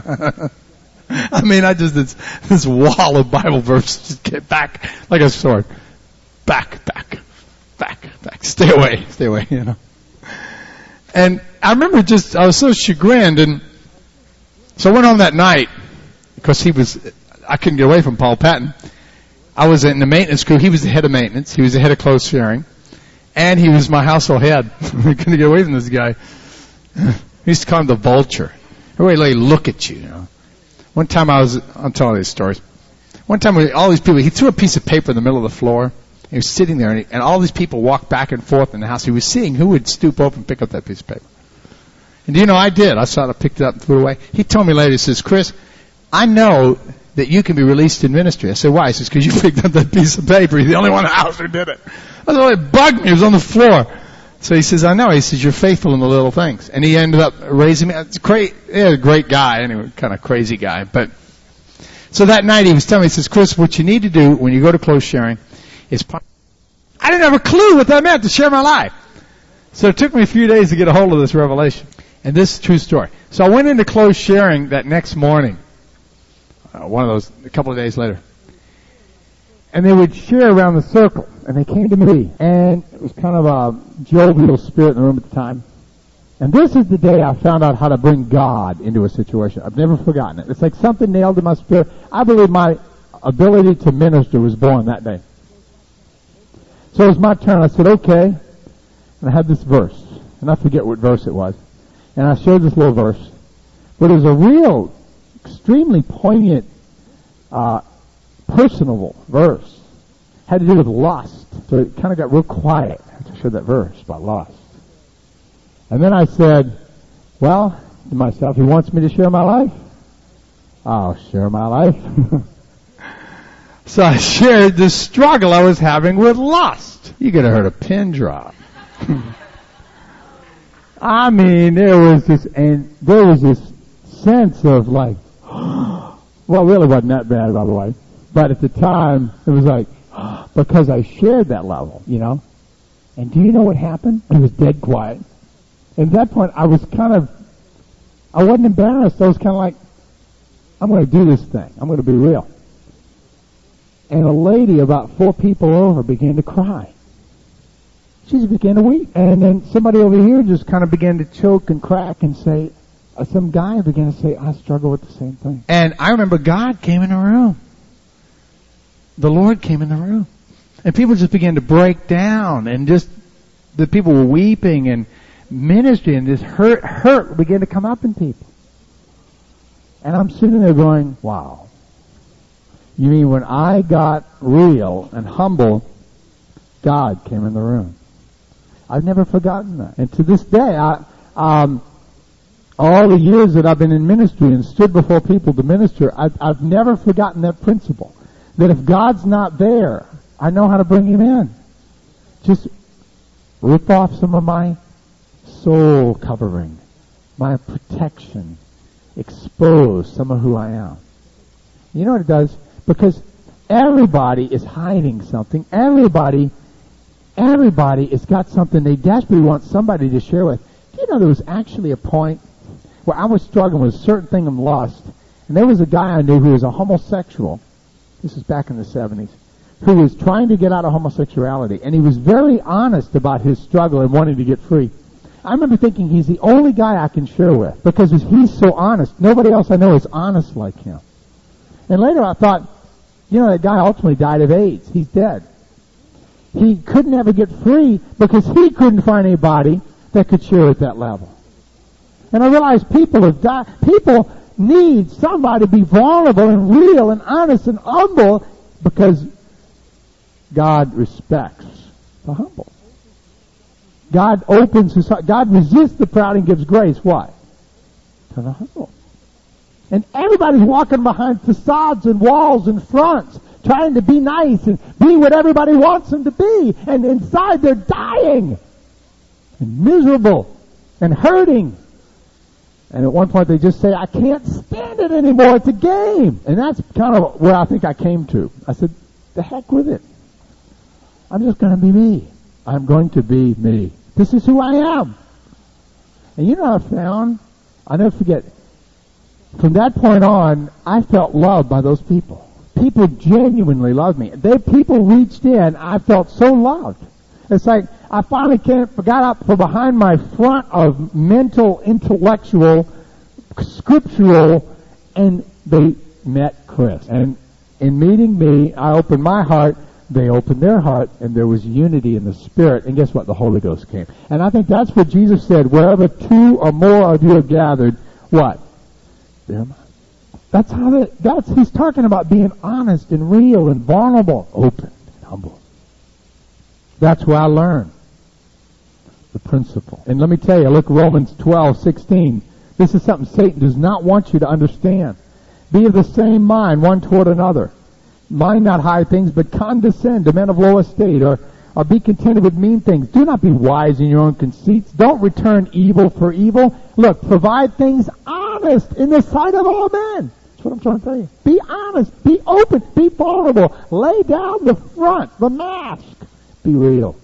I mean, I just, this, this wall of Bible verses just get back like a sword. Back, back, back, back. Stay away, stay away, you know. And I remember just, I was so chagrined, and so I went home that night, because he was, I couldn't get away from Paul Patton. I was in the maintenance crew. He was the head of maintenance. He was the head of closed sharing. And he was my household head. I couldn't get away from this guy. He used to call him the vulture. Everybody like look at you, you know. One time I was, I'm telling these stories. One time we, all these people, he threw a piece of paper in the middle of the floor. He was sitting there, and, he, and all these people walked back and forth in the house. He was seeing who would stoop over and pick up that piece of paper. And do you know, I did. I saw it, I picked it up and threw it away. He told me later, he says, Chris, I know that you can be released in ministry. I said, why? He says, because you picked up that piece of paper. You're the only one in the house who did it. That's why it bugged me. It was on the floor. So he says, I know. He says, you're faithful in the little things. And he ended up raising me. It's great. Yeah, a great guy. Anyway, kind of crazy guy. But so that night he was telling me, he says, Chris, what you need to do when you go to closed sharing is, I didn't have a clue what that meant to share my life. So it took me a few days to get a hold of this revelation. And this is a true story. So I went into closed sharing that next morning. Uh, one of those, a couple of days later. And they would share around the circle. And they came to me. And it was kind of a jovial spirit in the room at the time. And this is the day I found out how to bring God into a situation. I've never forgotten it. It's like something nailed in my spirit. I believe my ability to minister was born that day. So it was my turn. I said, okay. And I had this verse. And I forget what verse it was. And I shared this little verse. But it was a real, extremely poignant, uh, personable verse. Had to do with lust. So it kind of got real quiet after I shared that verse about lust. And then I said, well, to myself, he wants me to share my life? I'll share my life. So I shared the struggle I was having with lust. You could have heard a pin drop. I mean, there was this, and there was this sense of like, well, it really wasn't that bad, by the way. But at the time, it was like, because I shared that level, you know. And do you know what happened? It was dead quiet. And at that point, I was kind of, I wasn't embarrassed. I was kind of like, I'm going to do this thing. I'm going to be real. And a lady about four people over began to cry. She just began to weep. And then somebody over here just kind of began to choke and crack and say, uh, some guy began to say, I struggle with the same thing. And I remember God came in the room. The Lord came in the room. And people just began to break down, and just, the people were weeping, and ministry, and this hurt, hurt began to come up in people. And I'm sitting there going, wow. You mean when I got real and humble, God came in the room. I've never forgotten that. And to this day, I, um, all the years that I've been in ministry and stood before people to minister, I've, I've never forgotten that principle. That if God's not there, I know how to bring Him in. Just rip off some of my soul covering, my protection, expose some of who I am. You know what it does? Because everybody is hiding something. Everybody, everybody has got something they desperately want somebody to share with. Do you know there was actually a point where I was struggling with a certain thing of lust, and there was a guy I knew who was a homosexual. This is back in the seventies. Who was trying to get out of homosexuality, and he was very honest about his struggle and wanting to get free. I remember thinking he's the only guy I can share with because he's so honest. Nobody else I know is honest like him. And later I thought, you know, that guy ultimately died of AIDS. He's dead. He couldn't ever get free because he couldn't find anybody that could share at that level. And I realized people have died. People need somebody to be vulnerable and real and honest and humble because God respects the humble. God opens His heart. God resists the proud and gives grace. Why? To the humble. And everybody's walking behind facades and walls and fronts, trying to be nice and be what everybody wants them to be. And inside they're dying and miserable and hurting. And at one point they just say, I can't stand it anymore. It's a game. And that's kind of where I think I came to. I said, the heck with it. I'm just going to be me. I'm going to be me. This is who I am. And you know what I found? I'll never forget. From that point on, I felt loved by those people. People genuinely loved me. They people reached in. I felt so loved. It's like I finally came, got up from behind my front of mental, intellectual, scriptural, and they met Chris. And in meeting me, I opened my heart. They opened their heart, and there was unity in the Spirit. And guess what? The Holy Ghost came. And I think that's what Jesus said. Wherever two or more of you are gathered, what? There am I. That's how that, that's, he's talking about being honest and real and vulnerable, open and humble. That's where I learned the principle. And let me tell you, look at Romans twelve sixteen. This is something Satan does not want you to understand. Be of the same mind one toward another. Mind not high things, but condescend to men of low estate, or, or be contented with mean things. Do not be wise in your own conceits. Don't return evil for evil. Look, provide things honest in the sight of all men. That's what I'm trying to tell you. Be honest. Be open. Be vulnerable. Lay down the front, the mask. Be real.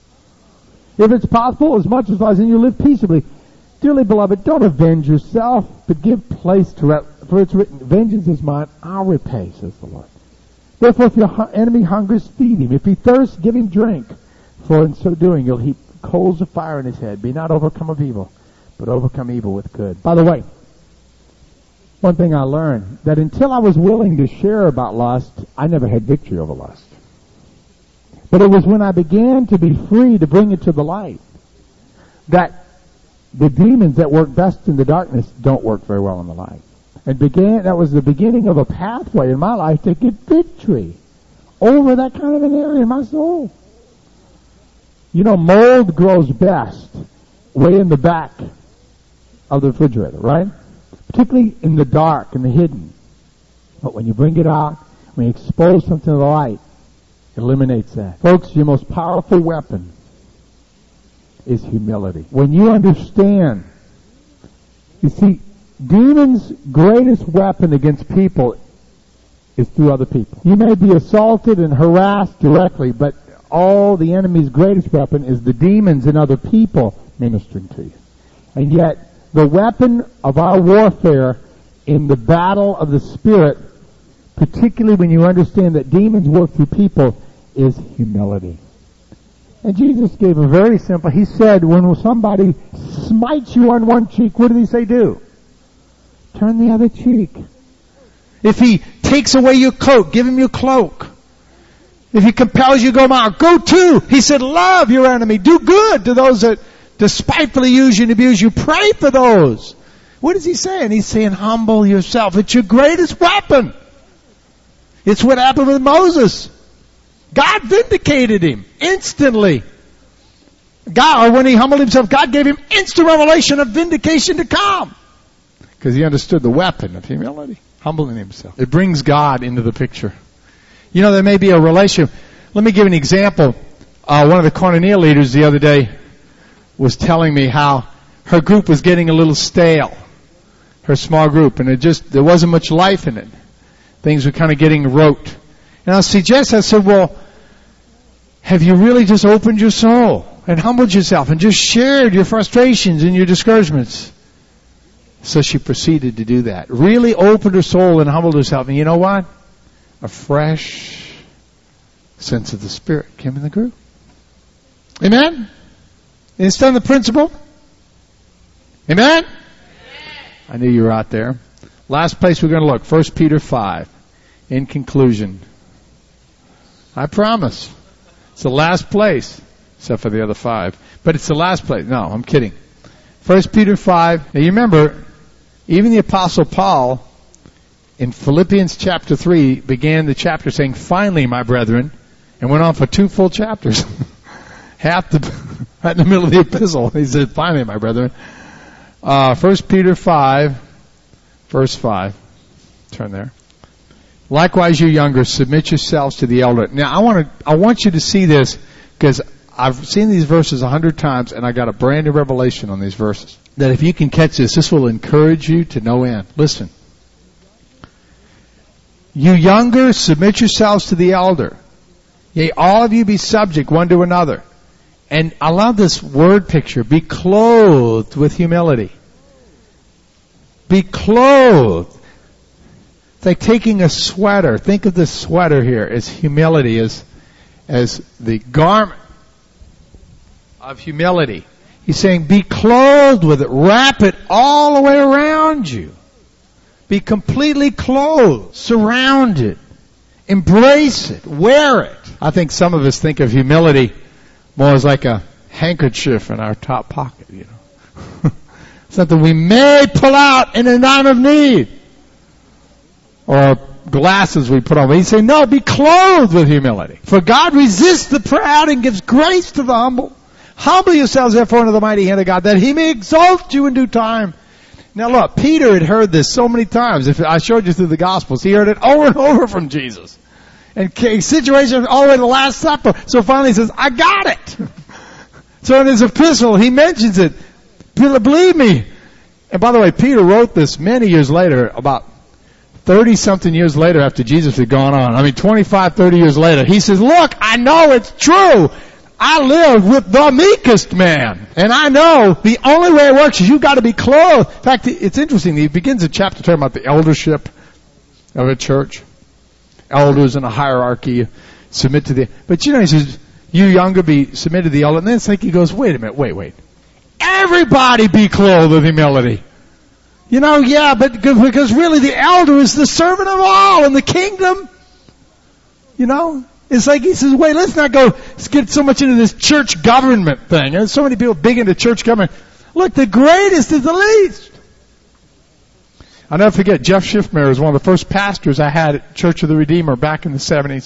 If it's possible, as much as lies in you, live peaceably. Dearly beloved, don't avenge yourself, but give place to it. For it's written, vengeance is mine, I'll repay, says the Lord. Therefore, if your enemy hungers, feed him. If he thirsts, give him drink. For in so doing, you'll heap coals of fire in his head. Be not overcome of evil, but overcome evil with good. By the way, one thing I learned, that until I was willing to share about lust, I never had victory over lust. But it was when I began to be free to bring it to the light that the demons that work best in the darkness don't work very well in the light. And began, that was the beginning of a pathway in my life to get victory over that kind of an area in my soul. You know, mold grows best way in the back of the refrigerator, right? Particularly in the dark and the hidden. But when you bring it out, when you expose something to the light, it eliminates that. Folks, your most powerful weapon is humility. When you understand, you see, demons' greatest weapon against people is through other people. You may be assaulted and harassed directly, but all the enemy's greatest weapon is the demons and other people ministering to you. And yet, the weapon of our warfare in the battle of the Spirit, particularly when you understand that demons work through people, is humility. And Jesus gave a very simple, he said, when somebody smites you on one cheek, what did he say do? Turn the other cheek. If he takes away your coat, give him your cloak. If he compels you to go out, go too. He said, love your enemy. Do good to those that despitefully use you and abuse you. Pray for those. What is he saying? He's saying, humble yourself. It's your greatest weapon. It's what happened with Moses. God vindicated him instantly. God, or when he humbled himself, God gave him instant revelation of vindication to come. Because he understood the weapon of humility, humbling himself. It brings God into the picture. You know, there may be a relationship. Let me give an example. Uh, one of the Koinonia leaders the other day was telling me how her group was getting a little stale. Her small group, and it just, there wasn't much life in it. Things were kind of getting rote. And I suggest, I said, well, have you really just opened your soul and humbled yourself and just shared your frustrations and your discouragements? So she proceeded to do that. Really opened her soul and humbled herself. And you know what? A fresh sense of the Spirit came in the group. Amen? Understand the principle? Amen? I knew you were out there. Last place we're going to look, First Peter five. In conclusion. I promise. It's the last place, except for the other five. But it's the last place. No, I'm kidding. First Peter five. Now you remember, even the Apostle Paul, in Philippians chapter three, began the chapter saying, finally, my brethren, and went on for two full chapters. Half the, right in the middle of the epistle, he said, finally, my brethren. Uh, First Peter five, verse five. Turn there. Likewise, you younger, submit yourselves to the elder. Now, I want to, I want you to see this, because I've seen these verses a hundred times, and I got a brand new revelation on these verses. That if you can catch this, this will encourage you to no end. Listen. You younger, submit yourselves to the elder. Yea, all of you be subject one to another. And I love this word picture. Be clothed with humility. Be clothed. It's like taking a sweater. Think of this sweater here as humility, as, as the garment of humility. He's saying be clothed with it. Wrap it all the way around you. Be completely clothed. Surround it. Embrace it. Wear it. I think some of us think of humility more as like a handkerchief in our top pocket, you know. Something we may pull out in a time of need. Or glasses we put on. But he's saying, no, be clothed with humility. For God resists the proud and gives grace to the humble. Humble yourselves therefore under the mighty hand of God, that He may exalt you in due time. Now look, Peter had heard this so many times. If I showed you through the Gospels, he heard it over and over from Jesus. And situations all the way to the Last Supper. So finally he says, I got it. So in his epistle, he mentions it. Believe me. And by the way, Peter wrote this many years later, about thirty-something years later after Jesus had gone on. I mean, twenty-five, thirty years later. He says, look, I know it's true. I live with the meekest man. And I know the only way it works is you've got to be clothed. In fact, it's interesting. He begins the chapter talking about the eldership of a church. Elders in a hierarchy submit to the... But you know, he says, you younger be submitted to the elder. And then it's like he goes, wait a minute, wait, wait. Everybody be clothed with humility. You know, yeah, but because really the elder is the servant of all in the kingdom. You know? It's like he says, wait, let's not go let's get so much into this church government thing. There's so many people big into church government. Look, the greatest is the least. I'll never forget, Jeff Schiffmeyer was one of the first pastors I had at Church of the Redeemer back in the seventies.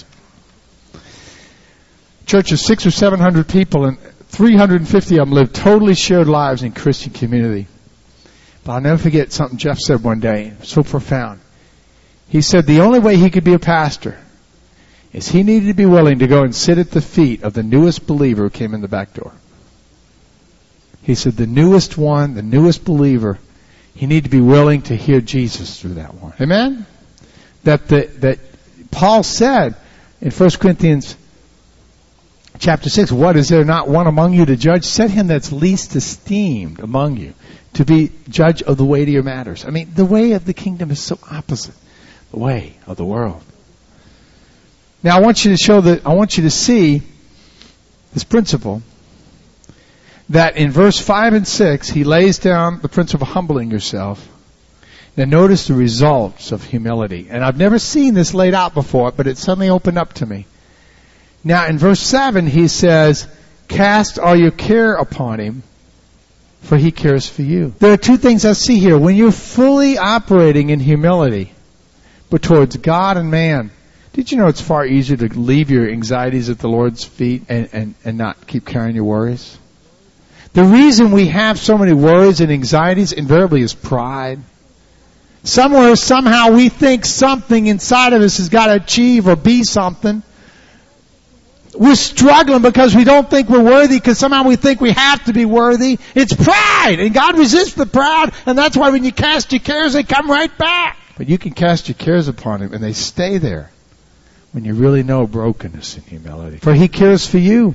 Church of six or seven hundred people, and three hundred fifty of them lived totally shared lives in Christian community. But I'll never forget something Jeff said one day, so profound. He said the only way he could be a pastor is he needed to be willing to go and sit at the feet of the newest believer who came in the back door. He said the newest one, the newest believer, he needed to be willing to hear Jesus through that one. Amen? That the, that Paul said in First Corinthians chapter six, what, is there not one among you to judge? Set him that's least esteemed among you to be judge of the weightier matters. I mean, the way of the kingdom is so opposite the way of the world. Now I want you to show that, I want you to see this principle that in verse five and six, he lays down the principle of humbling yourself. Now notice the results of humility. And I've never seen this laid out before, but it suddenly opened up to me. Now in verse seven, he says, cast all your care upon Him, for He cares for you. There are two things I see here. When you're fully operating in humility, but towards God and man, Did you know it's far easier to leave your anxieties at the Lord's feet and, and, and not keep carrying your worries? The reason we have so many worries and anxieties invariably is pride. Somewhere, somehow, we think something inside of us has got to achieve or be something. We're struggling because we don't think we're worthy, because somehow we think we have to be worthy. It's pride, and God resists the proud, and that's why when you cast your cares, they come right back. But you can cast your cares upon Him, and they stay there when you really know brokenness and humility. For He cares for you.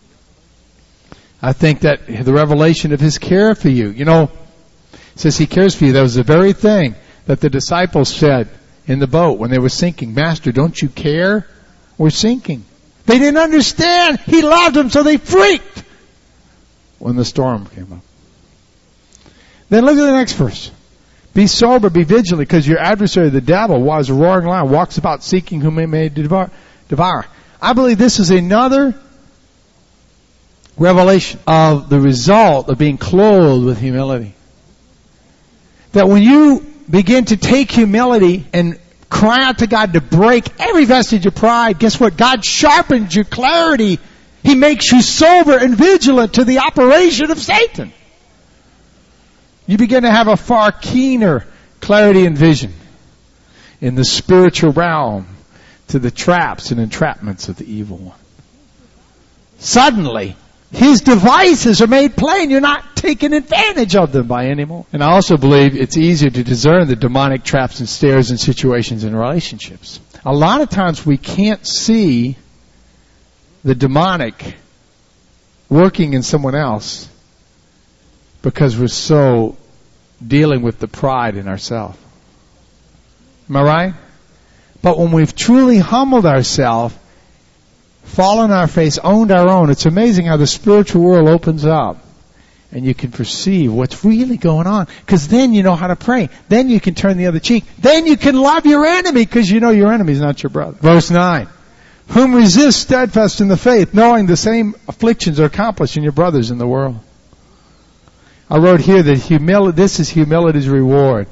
I think that the revelation of His care for you, you know, it says He cares for you. That was the very thing that the disciples said in the boat when they were sinking. Master, don't you care? We're sinking. They didn't understand. He loved them, so they freaked when the storm came up. Then look at the next verse. Be sober, be vigilant, because your adversary, the devil, was a roaring lion, walks about seeking whom he may devour. I believe this is another revelation of the result of being clothed with humility. That when you begin to take humility and cry out to God to break every vestige of pride, guess what? God sharpens your clarity. He makes you sober and vigilant to the operation of Satan. You begin to have a far keener clarity and vision in the spiritual realm to the traps and entrapments of the evil one. Suddenly, his devices are made plain. You're not taking advantage of them by anymore. And I also believe it's easier to discern the demonic traps and snares in situations and relationships. A lot of times we can't see the demonic working in someone else because we're so dealing with the pride in ourselves. Am I right? But when we've truly humbled ourselves, fallen on our face, owned our own, it's amazing how the spiritual world opens up and you can perceive what's really going on. Because then you know how to pray. Then you can turn the other cheek. Then you can love your enemy because you know your enemy is not your brother. Verse nine. Whom resist steadfast in the faith, knowing the same afflictions are accomplished in your brothers in the world. I wrote here that humility, this is humility's reward.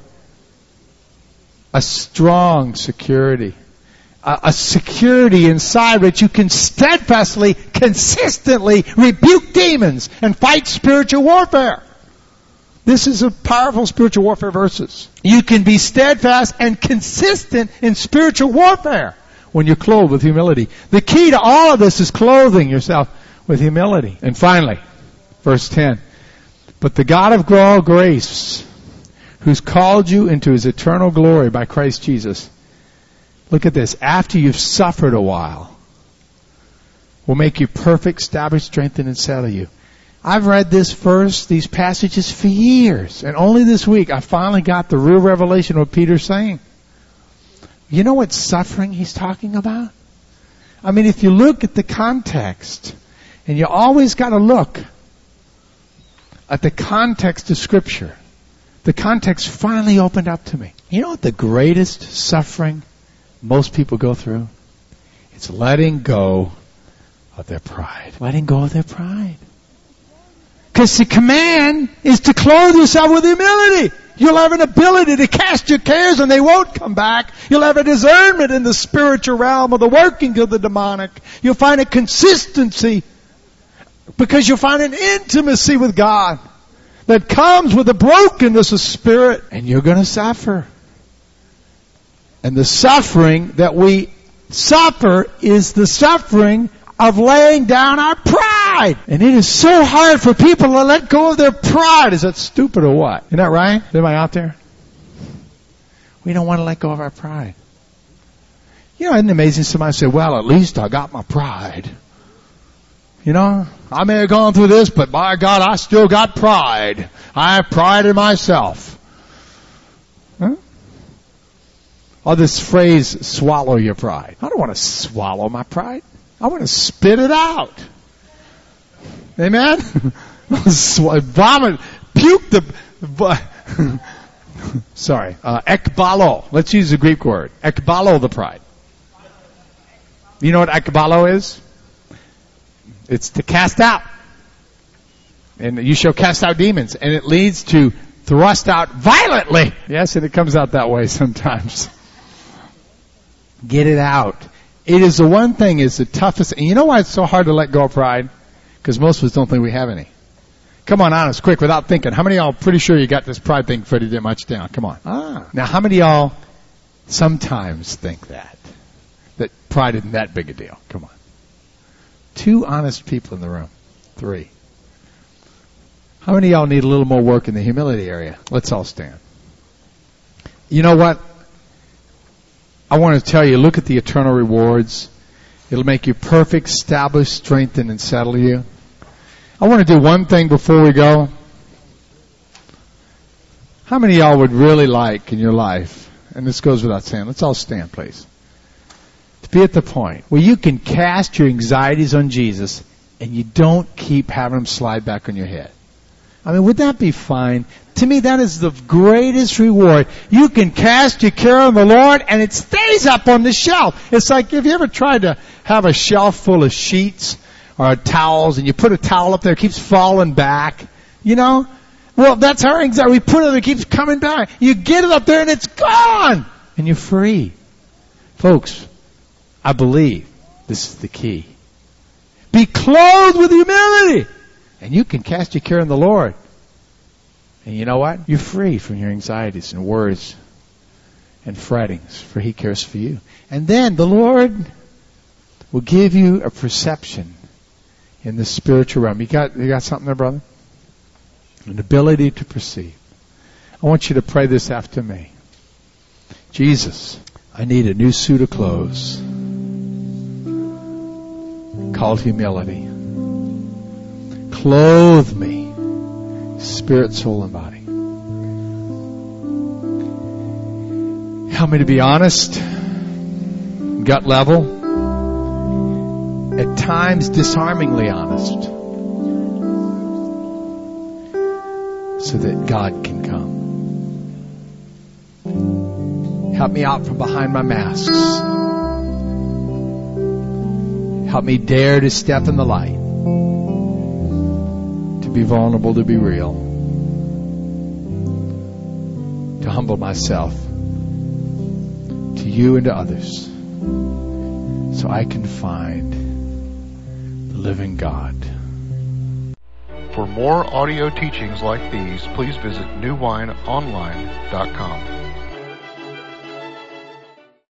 A strong security. A security inside which you can steadfastly, consistently rebuke demons and fight spiritual warfare. This is a powerful spiritual warfare verses. You can be steadfast and consistent in spiritual warfare when you're clothed with humility. The key to all of this is clothing yourself with humility. And finally, verse ten. But the God of all grace, who's called you into His eternal glory by Christ Jesus, look at this. After you've suffered a while, will make you perfect, establish, strengthen, and settle you. I've read this verse, these passages for years. And only this week I finally got the real revelation of what Peter's saying. You know what suffering he's talking about? I mean, if you look at the context, and you always got to look at the context of Scripture, the context finally opened up to me. You know what the greatest suffering most people go through? It's letting go of their pride. Letting go of their pride. Because the command is to clothe yourself with humility. You'll have an ability to cast your cares and they won't come back. You'll have a discernment in the spiritual realm of the working of the demonic. You'll find a consistency because you'll find an intimacy with God that comes with the brokenness of spirit, and you're going to suffer. And the suffering that we suffer is the suffering of laying down our pride. And it is so hard for people to let go of their pride. Is that stupid or what? Isn't that right? Is anybody out there? We don't want to let go of our pride. You know, isn't it amazing? Somebody said, well, at least I got my pride. You know, I may have gone through this, but by God, I still got pride. I have pride in myself. Huh? Or this phrase, swallow your pride. I don't want to swallow my pride. I want to spit it out. Amen? Vomit, puke the... Sorry, uh, ekbalo. Let's use the Greek word. Ekbalo the pride. You know what ekbalo is? It's to cast out. And you shall cast out demons. And it leads to thrust out violently. Yes, and it comes out that way sometimes. Get it out. It is the one thing, is the toughest. And you know why it's so hard to let go of pride? Because most of us don't think we have any. Come on, honest, quick, without thinking. How many of y'all are pretty sure you got this pride thing pretty much down? Come on. Ah. Now, how many of y'all sometimes think that? That pride isn't that big a deal? Come on. Two honest people in the room. Three. How many of y'all need a little more work in the humility area? Let's all stand. You know what? I want to tell you, look at the eternal rewards. It'll make you perfect, establish, strengthen, and settle you. I want to do one thing before we go. How many of y'all would really like in your life, and this goes without saying, let's all stand, please, to be at the point where you can cast your anxieties on Jesus and you don't keep having them slide back on your head? I mean, would that be fine? To me, that is the greatest reward. You can cast your care on the Lord and it stays up on the shelf. It's like, have you ever tried to have a shelf full of sheets or towels and you put a towel up there, it keeps falling back? You know? Well, that's our anxiety. We put it, it keeps coming back. You get it up there and it's gone. And you're free. Folks, I believe this is the key. Be clothed with humility. And you can cast your care on the Lord. And you know what? You're free from your anxieties and worries and frettings, for He cares for you. And then the Lord will give you a perception in the spiritual realm. You got, you got something there, brother? An ability to perceive. I want you to pray this after me. Jesus, I need a new suit of clothes called humility. Clothe me, spirit, soul, and body. Help me to be honest, gut level, at times disarmingly honest, so that God can come. Help me out from behind my masks. Help me dare to step in the light. To be vulnerable, to be real, to humble myself to you and to others, so I can find the living God. For more audio teachings like these, please visit new wine online dot com.